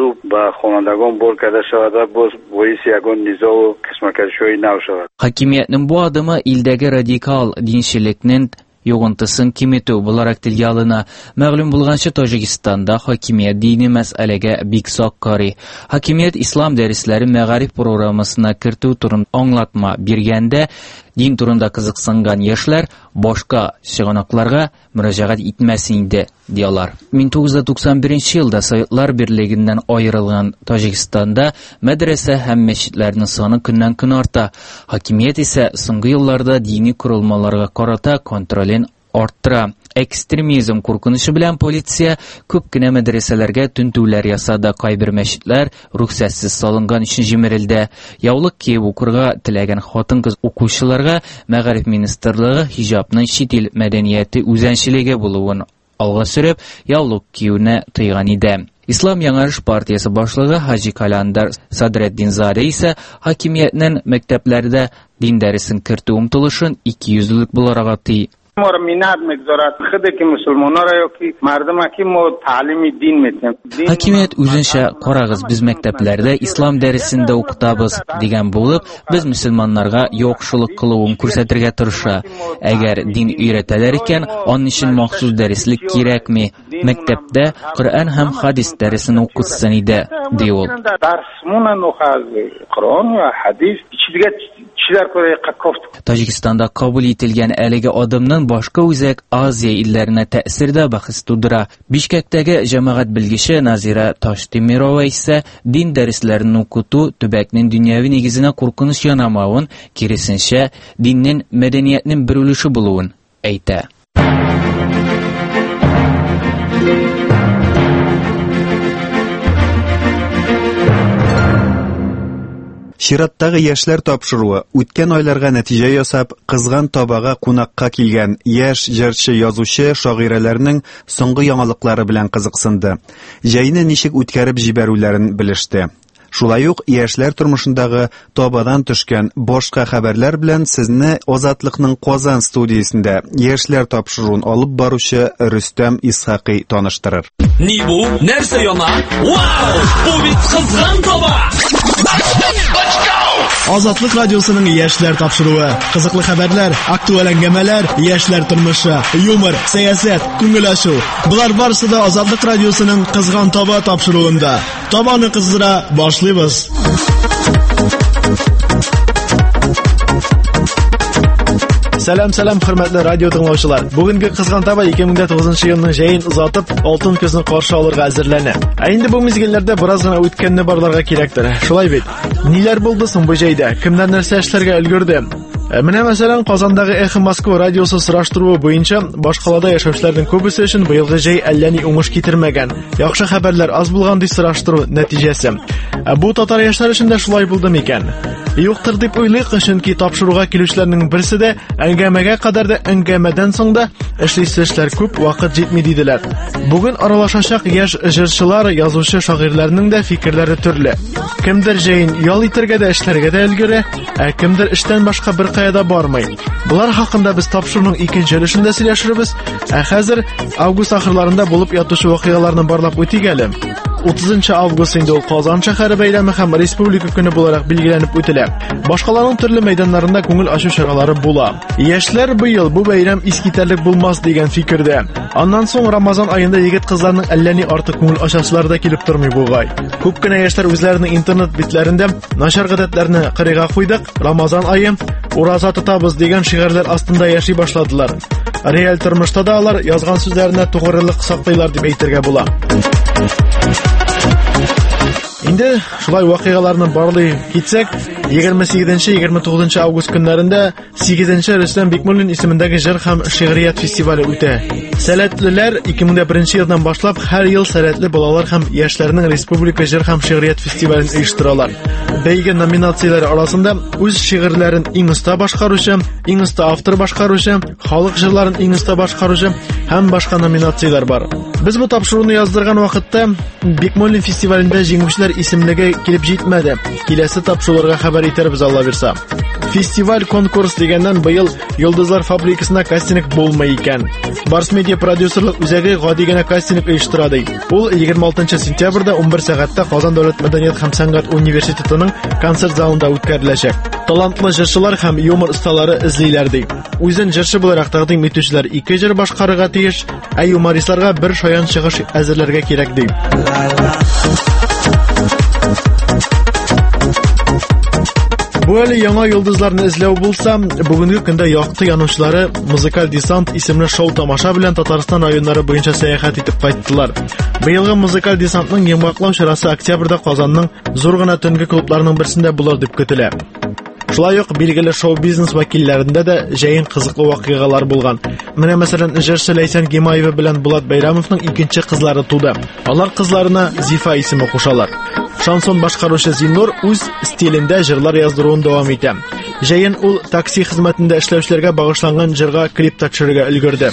Хакимиятның бу адымы илдәге радикал динчелекнең югынтысын киметү буларак телгә алына. Мәгълүм булганча, Таҗикстанда хакимият дини мәсьәләгә бик сак карый. Хакимият ислам дәресләре мәгариф программасына кертү турында аңлатма биргәндә, дин турында кызыксынган яшьләр башка чыганакларга мөрәҗәгать итмәсен инде, диялар. мең тугыз йөз туксан беренче елда Советлар Берлегеннән аерылган Таҗикстанда мәдрәсә һәм мәчетләрнең саны көннән-көн арта. Хакимият исә соңгы елларда дини корылмаларга карата контролен арттыра. Экстремизм куркынышы белән полиция күп кенә мәдрәсәләргә төнтүләр ясады. Кайбер мәчетләр рөхсәтсез салынган өчен җимерелде. Яулык киеп укырга теләгән хатын-кыз укучыларга мәгариф министрлыгы хиҗабның чит ил мәдәнияте үзәнчелеге булуын алга сөреп, яулык киюне тыйган иде. Ислам Яңарыш партиясе башлыгы Хаҗи Каландар Садретдин Заре исә хакимиятның мәктәпләрдә дин дәресен кертү омтылышын икейөзлек буларак атый. Хакимият үзенчә карагыз, без мәктәпләрдә ислам дәресендә укытабыз дигән булып, без мөселманнарга яхшылык кылуын күрсәтергә тырыша. Әгәр дин өйрәтәләр икән, аның өчен махсус дәреслек кирәкми. Мәктәптә Коръән һәм хадис дәресен укытсын иде, ди ул. Таҗикстанда кабул ителгән әлеге адымның башка үзәк Азия илләренә тәэсирдә бәхәс тудыра. Бишкәктәге җәмәгать белгече Назира Таштемирова исә дин дәресләрен укыту төбәкнең дөньяви нигезенә куркыныч янамавын, киресенчә, диннең мәдәниятнең бер өлеше булуын әйтә. Чираттагы яшьләр тапшыруы үткән айларга нәтиҗә ясап, кызган табага кунакка килгән яшь җырчы, язучы, шагыйрәләрнең соңгы яңалыклары белән кызыксынды. Җәйне ничек үткәреп җибәрүләрен белеште. Шулай ук яшьләр тормышындагы табадан төшкән башка хәбәрләр белән сезне Азатлыкның Казан студиясендә яшьләр тапшыруын алып баручы Рөстәм Исхакый таныштырыр. Ни бу? Нәрсә яна? Вау! Бу бит кызган таба! Азатлык радиосының яшьләр тапшыруы. Кызыклы хәбәрләр, актуаль әңгәмәләр, яшьләр тормышы, юмор, сәясәт, күңел ачу. Булар барысы да Азатлык радиосының кызган таба тапшыруында. Табаны кыздыра башлыйбыз. Сәлам-сәлам, хөрмәтле радио тыңлаучылар. Бүгенге кызган таба ике мең тугызынчы елның җәен озатып, алтын көзне каршы алырга әзерләнә. Ә инде бу мизгелләрдә бераз гына үткәнне барларга кирәктер. Шулай бит. Ниләр булды соң бу җәйдә? Кемнәр нәрсә эшләргә өлгерде? Менә мәсәлән, Казандагы Эхо Москва радиосы сораштыруы буенча, башкалада яшәүчеләрнең күбесе өчен быелгы җәй әллә ни уңыш китермәгән. Яхшы хәбәрләр аз булган ди сораштыру нәтиҗәсе. Бу татар яшьләр өчен дә шулай булды микән? Юктыр дип уйлыйк, чөнки тапшыруга килүчеләрнең берсе дә әңгәмәгә кадәр дә әңгәмәдән соң да эшлисе эшләр күп, вакыт җитми диделәр. Бүген аралашачак яшь җырчылар, язучы, шагыйрьләрнең дә фикерләре төрле. Кемдер җәен ял итәргә дә, эшләргә дә өлгерә, ә кемдер эштән башка бер кая бармый. Булар хакында без тапшыруның икенче өлешендә сөйләшербез. Ә хәзер август ахырларында булып ятучы вакыйгаларны барлап үтик әле. утызынчы август инде ул Казан шәһәре бәйрәме һәм республика көне буларак билгеләнеп үтелә. Башкаларның төрле мәйданнарында күңел ачу чаралары була. Яшьләр быел бу бәйрәм искитәрлек булмас дигән фикердә. Аннан соң Рамазан аенда егет-кызларның әллә ни артык күңел ачачлары да килеп тормый бугай. Күп кенә яшьләр үзләренең интернет битләрендә начар гадәтләрне кырыйга куйдык, Рамазан ае, ураза тотабыз дигән шигырьләр астында яши башладылар. Реаль тормышта да алар язган сүзләренә тугрылык саклыйлар дип әйтергә була. Инде шулай вакыйгаларны барлый китсәк, егерме сигезенче - егерме тугызынчы август көннәрендә сигезенче Рөстәм Бикмуллин исемендәге җыр һәм шигърият фестивале үтә. Сәләтлеләр ике мең беренче елдан башлап һәр ел сәләтле балалар һәм яшьләрнең республика җыр һәм шигърият фестивален оештыралар. Бәйге номинацияләре арасында үз шигырьләрен иң оста башкаручы, иң оста автор башкаручы, халык җырларын иң оста башкаручы һәм башка номинацияләр бар. Без бу тапшыруны яздырган вакытта Бикмуллин фестивалендә җиңүчеләр исемлеге килеп җитмәде. Киләсе тапшыруларга хәбәр итәрбез, Алла бирсә. Фестиваль конкурс дигәннән быел Йолдызлар фабрикасына кастинг булмый икән. Барс медиа продюсерлык үзәге гади генә кастинг оештыра ди. Ул егерме алтынчы сентябрьдә унбер сәгатьтә Казан дәүләт мәдәният һәм сәнгать университетының концерт залында үткәреләчәк. Талантлы җырчылар һәм юмор осталары эзлиләр ди. Үзен җырчы буларак тәкъдим итүчеләр ике җыр башкарырга тиеш, ә юмористларга бер шаян чыгыш әзерләргә кирәк ди. Бу әле яңа йолдызларны эзләү булса, бүгенге көндә якты янучылары Музыкаль десант исемле шоу-тамаша белән Татарстан районнары буенча сәяхәт итеп кайттылар. Быелгы Музыкаль десантның йомгаклау чарасы октябрьдә Казанның зур гына төнге клубларының берсендә булыр дип көтелә. Шулай ук билгеле шоу-бизнес вәкилләрендә дә җәен кызыклы вакыйгалар булган. Менә мәсәлән, җырчы Ләйсән Гимаева белән Булат Бәйрәмовның икенче кызлары туды. Алар кызларына Зифа исеме кушалар. Шансон башкаручы Зиннур үз стилендә җырлар яздыруын дәвам итә. Җәен ул такси хезмәтендә эшләүчеләргә багышланган җырга клип төшерергә өлгерде.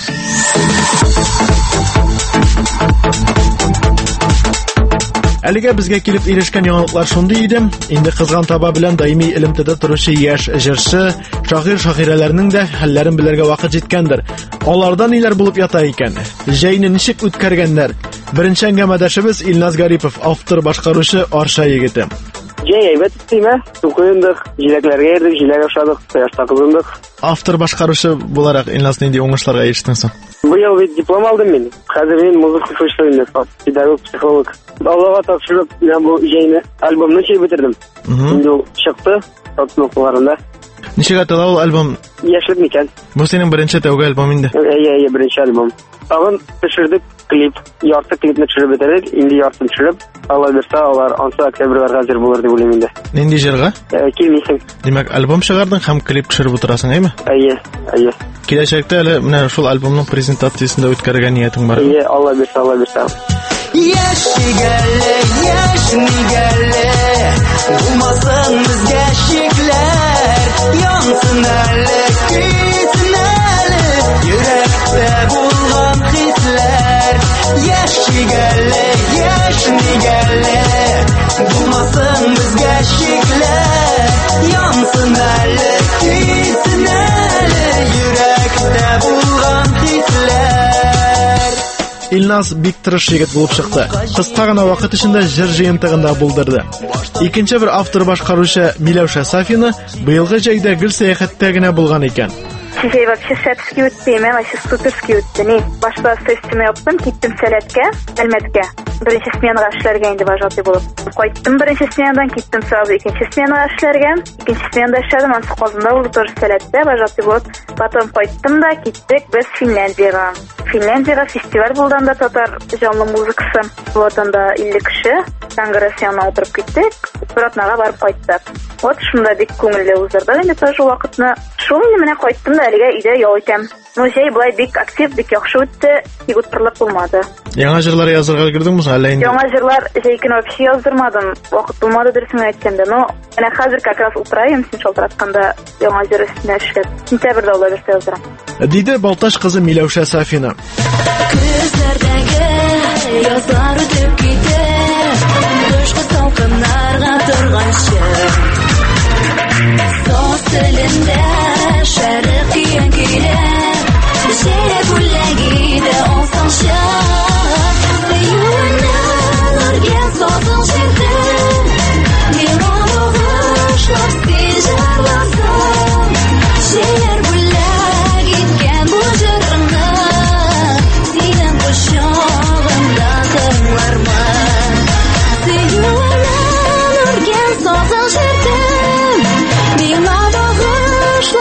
Әлегә безгә килеп ирешкән яңалыклар шундый иде. Инде кызган таба белән даими элемтәдә торучы яшь җырчы, шагыйрь-шагыйрәләрнең дә хәлләрен белергә вакыт җиткәндер. Аларда ниләр булып ята икән? Җәйне ничек үткәргәннәр? Беренче әңгәмәдәшебез Илназ Гарипов, автор башкаручы Арша егете. Җәй әйбәт тиме? Тукыйндык, җиләкләргә йөрдек, җиләк ашадык, кояшта кызындык. Автор башкаручы буларак Илназ нинди уңышларга ирештең соң? Быел бит диплом алдым мин. Хәзер мин музыка училищесында педагог, психолог. Аллага тапшырып, мен бу җәйне альбомны чыгып бетердем. Инде ул чыкты, тапшыруларында. Ничек атала ул альбом? Яшьлек микән? Бу синең беренче тәүге альбом инде. Әйе, әйе, беренче альбом. Тагын төшердек клип, ярты клипны төшереп бетердек, инде яртын төшереп, Алла бирсә, алар ансы октябрьгә хәзер булыр дип уйлыйм инде. Нинди җырга? Килмисең. Димәк, альбом чыгардың һәм клип төшереп утырасың, әйме? Әйе, әйе. Киләчәктә әле менә шул альбомның презентациясендә үткәрергә ниятең бар. Әйе, Алла бирсә, Алла бирсә. Яшигәле, яшнигәле, булмасын безгә шикләр, янсын әле, көйсен әле, йөрәктә булган хисләр. Яшигәле, яшнигәле, булмасын безгә шикләр, янсын әле, көйсен әле, йөрәктә булган хисләр. Илназ бик тырыш егет булып чыкты. Кыска гына вакыт эчендә җыр җыентыгында булдырды. Икенче бер автор башкаручы Миләүшә Сафина быелгы җәйдә гел сәяхәттә генә булган икән. Җәй вообще шәпский үтте, мен вообще суперский үтте. Ни, башта сессияне яптым, киттем сәләткә, Әлмәткә. Беренче сменага эшләргә инде вожатый булып. Кайттым беренче сменадан, киттем сразу икенче сменага эшләргә. Икенче сменада эшләдем, ансы Казанда булды, тоже сәләттә вожатый булып. Потом кайттым да, киттек без Финляндиягә. Финляндиягә фестиваль булды, анда татар җанлы музыкасы. Вот анда илле кеше, конгрессионна утырып киттек, Буратнага барып кайттык. Вот шунда бик күңелле узды инде тоже вакытны. Шул инде менә кайттым да, әлегә өйдә ял итәм. Ну, җәй булай бик актив, бик яхшы үтте, тик утырлык булмады. Яңа җырлар язырга өлгердеңме соң әллә инде? Яңа җырлар җәй көне вообще яздырмадым. Вакыт булмады дөресен әйткәндә. Но, менә хәзер как раз утырайым, син шалтыратканда яңа җыр үстенә эшләп. Сентябрьдә Алла бирсә яздырам. Диде Балташ кызы Миләүшә Сафина. Күзләрдәге язлар үтеп китә, кышкы салкыннарга торганчы. Саз телендә шәрык киен килә, җәй бүләгидә алсаңчы. Юына нурган сазың җирдә, миңа багышлап син җырласаң. Җәйләр бүләк иткән бу җырыңны, синең кочагыңда тыңлармы? Юына нурган сазың җирдә, миңа багышлап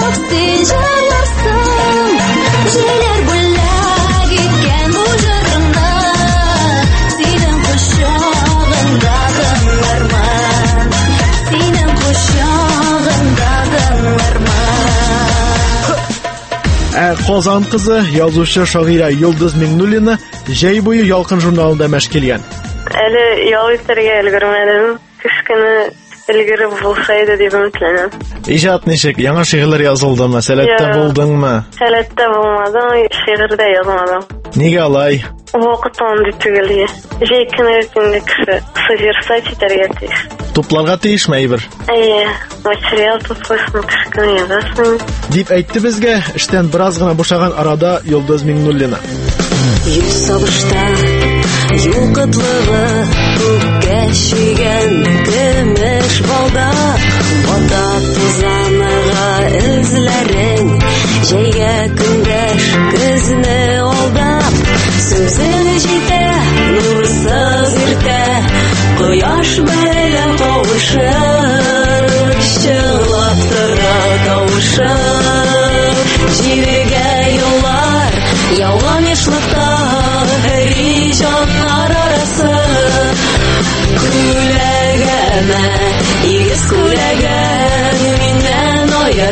Казан кызы, язучы шагыйрә Йолдыз Миңнуллина җәй буе Ялкын журналында мәш килгән. Әле ял итәргә өлгермәдем. Кышкыны өлгереп булсайды дип өметләнәм. Иҗат ничек? Яңа шигырьләр язылдымы? Сәләттә булдыңмы? Сәләттә булмадым, шигырьдә язмадым. Нигә алай? Вакыт онды түгел. Җәй көне көндә кеше сыжырса читәргә тиеш. Тупларга тиешме әйбер? Әйе, материал туплыйсың, кышкыны язасың. Дип әйтте безгә, эштән бераз гына бушаган арада Йолдыз Миңнуллина. Юл сабышта, юл кытлыгы, күккә чигән көмеш балдак, ата тузаныга эзләрең, җәйгә көндәш көзне алдап, сүзең җитә, нурсыз иртә, кояш белән кавышыр, чылап тора кавышыр, җиргә юллар, яуган яшьлыкта, җаннар арасы, күләгәмә, игез күләгәм, миннән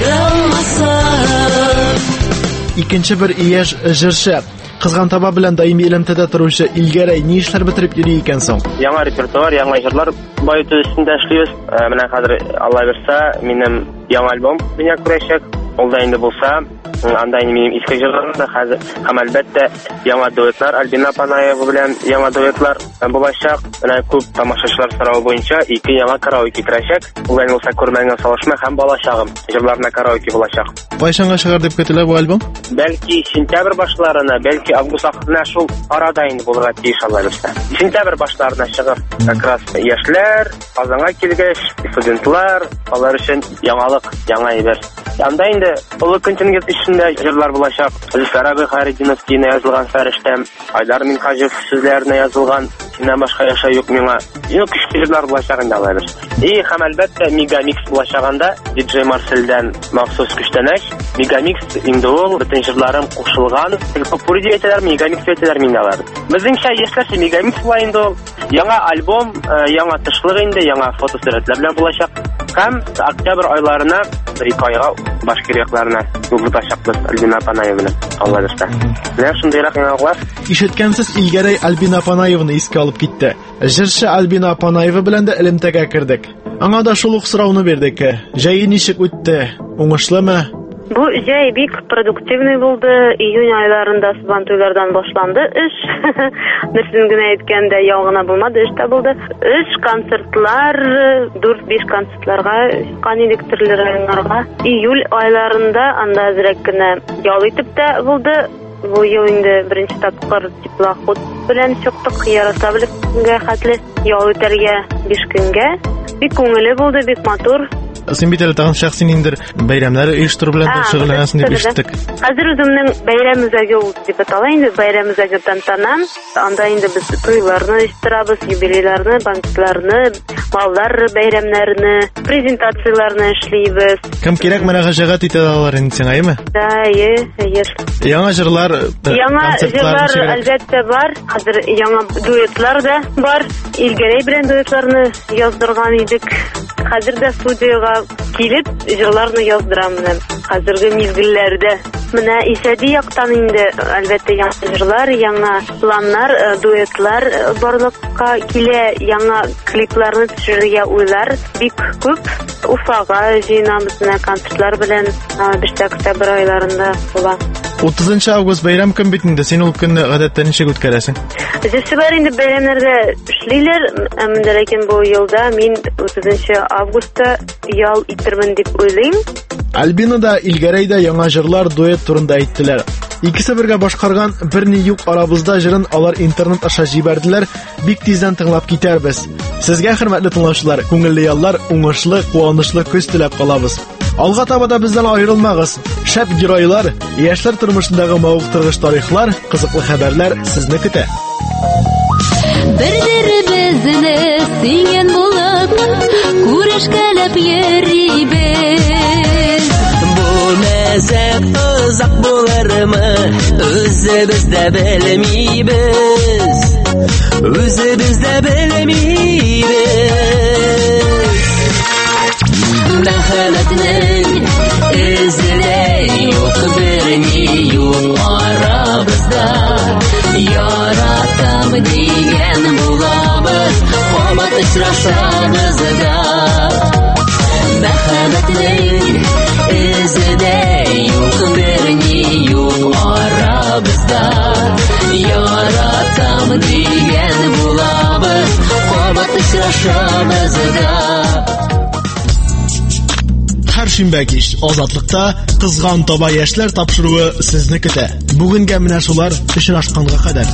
аерылмасын. Икенче бер яшь җырчы, кызган таба белән даими элемтәдә торучы Илгәрәй ни эшләр бетереп йөри икән соң? Яңа репертуар, яңа җырлар баету өстендә эшлибез. Менә хәзер Алла бирсә, минем яңа альбом дөнья күрәчәк. Ул да инде булса, анда инде минем иске җырларым да хәзер һәм әлбәттә яңа дуэтлар, Альбина Панаева белән яңа дуэтлар булачак. Менә күп тамашачылар соравы буенча ике яңа караоке керәчәк. Ул инде булса күрмәгән салышма һәм балачагым җырларына караоке булачак. Кайчанга чыгар дип көтелә бу альбом? Бәлки сентябрь башларына, бәлки август ахырына, шул арада инде булырга тиеш Алла бирсә. Сентябрь башларына чыгыр. Как раз яшьләр, Казанга килгәч, студентлар, алар өчен яңалык, яңа әйбер. Анда инде олы контингент ичендә җырлар булачак. Зөфәр Хайретдиновскийны язылган Фәрештәм, Айдар Минхаҗев сүзләренә язылган Синнән башка яшә юк миңа. Юк көчле җырлар булачак инде алар. И һәм әлбәттә Мегамикс булачагында диджей Марселдән махсус күчтәнәч. Мегамикс инде ул бөтен җырларым кушылган. Попури әйтәләр, Мегамикс әйтәләр миндә алар. Безнеңчә яшьләрчә Мегамикс була инде ул. Яңа альбом, яңа тышлык инде, яңа фотосурәтләр белән булачак. Һәм октябрь айларына бер ике айга башкир якларына юлдашакбыз Альбина Панаева белән Алла бирсә. Менә шундыйрак яңалыклар. Ишеткәнсез Илгәрәй Альбина Панаеваны искә алып китте. Җырчы Альбина Панаева белән дә элемтәгә кердек. Аңа да шул ук сорауны бирдек. Җәй ничек үтте? Уңышлымы? Бу җәй бик продуктивный булды. Июнь айларында сабантуйлардан башланды эш. Нәрсен генә әйткәндә яугына булмады, эш тә булды. Эш, концертлар, дүрт-биш концертларга чыккан идек төрле районнарга. Июль айларында анда әзрәк кенә ял итеп тә булды. Бу ел инде беренче тапкыр теплоход белән чыктык, ярата белгәнгә хәтле ял итәргә биш көнгә. Бик күңелле булды, бик матур. Син бит әле тагын шәхси ниндер бәйрәмнәр оештыру белән шөгыльләнәсең дип ишеттек. Хәзер үземнең бәйрәм үзәге ул дип атала инде, бәйрәм үзәге тантана. Анда инде без туйларны оештырабыз, юбилейларны, банкетларны, балалар бәйрәмнәрне, презентацияларны эшлибез. Кем кирәк мөрәҗәгать итә алар инде сиңа, әйме? Да, әйе, әйе. Яңа җырлар, яңа җырлар әлбәттә бар. Хәзер яңа дуэтлар да бар. Илгәрәй белән дуэтларны яздырган идек. Хәзер дә студиягә килеп җырларны яздырам менә. Хәзерге мизгелләрдә менә исәди яктан инде әлбәттә яңа җырлар, яңа планнар, дуэтлар барлыкка килә, яңа клипларны төшерергә уйлар бик күп. Уфага җыенабыз менә концертлар белән биште октябрь айларында була. утызынчы август бәйрәм көн бит инде. Син ул көнне гадәттә ничек үткәрәсең? Җырчылар инде бәйрәмнәрдә эшлиләр, әмма ләкин бу елда мин утызынчы августта ял итермен дип уйлыйм. Альбина да, Илгәрәй дә яңа җырлар, дуэт турында әйттеләр. Икесе бергә башкарган берни юк арабызда җырын алар интернет аша җибәрделәр. Бик тиздән тыңлап китәрбез. Сезгә хөрмәтле тыңлаучылар, күңелле яллар, уңышлы, куанычлы көз теләп калабыз. Алга таба да бездән аерылмагыз. Шәп геройлар, яшьләр тормышындагы мавыктыргыч тарихлар, кызыклы хәбәрләр сезне көтә. Бер-беребезне сиңен булып, күрешкәләп йөрибез. Бу мәзәк узак булырмы? Үзебез дә белмибез. Үзебез дә белмибез. Мәхәббәтнең Izle yok birni yok aramızda Yaratam diyen bulabız Qomat uçraşamızda Merhametli izle yok birni yok aramızda Yaratam diyen bulabız Qomat uçraşamızda Һәр шимбә кич Азатлыкта кызган таба яшьләр тапшыруы сезне көтә. Бүгенгә менә шулар очрашканга кадәр.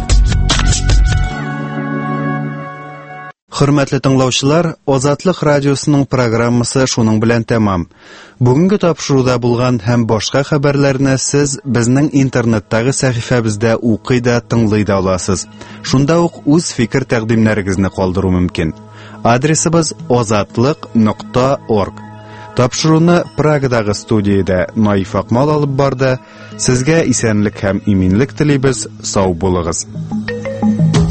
Хөрмәтле тыңлаучылар, Азатлык радиосының программасы шуның белән тәмам. Бүгенге тапшыруда булган һәм башка хәбәрләрне сез безнең интернеттагы сәхифәбездә укый да, тыңлый да аласыз. Шунда ук үз фикер тәкъдимнәрегезне калдыру мөмкин. Адресыбыз азатлык нокта орг. Тапшыруны Прагадагы студияда Наиф Акмал алып барды. Сезгә исәнлек һәм иминлек телибез. Сау булыгыз.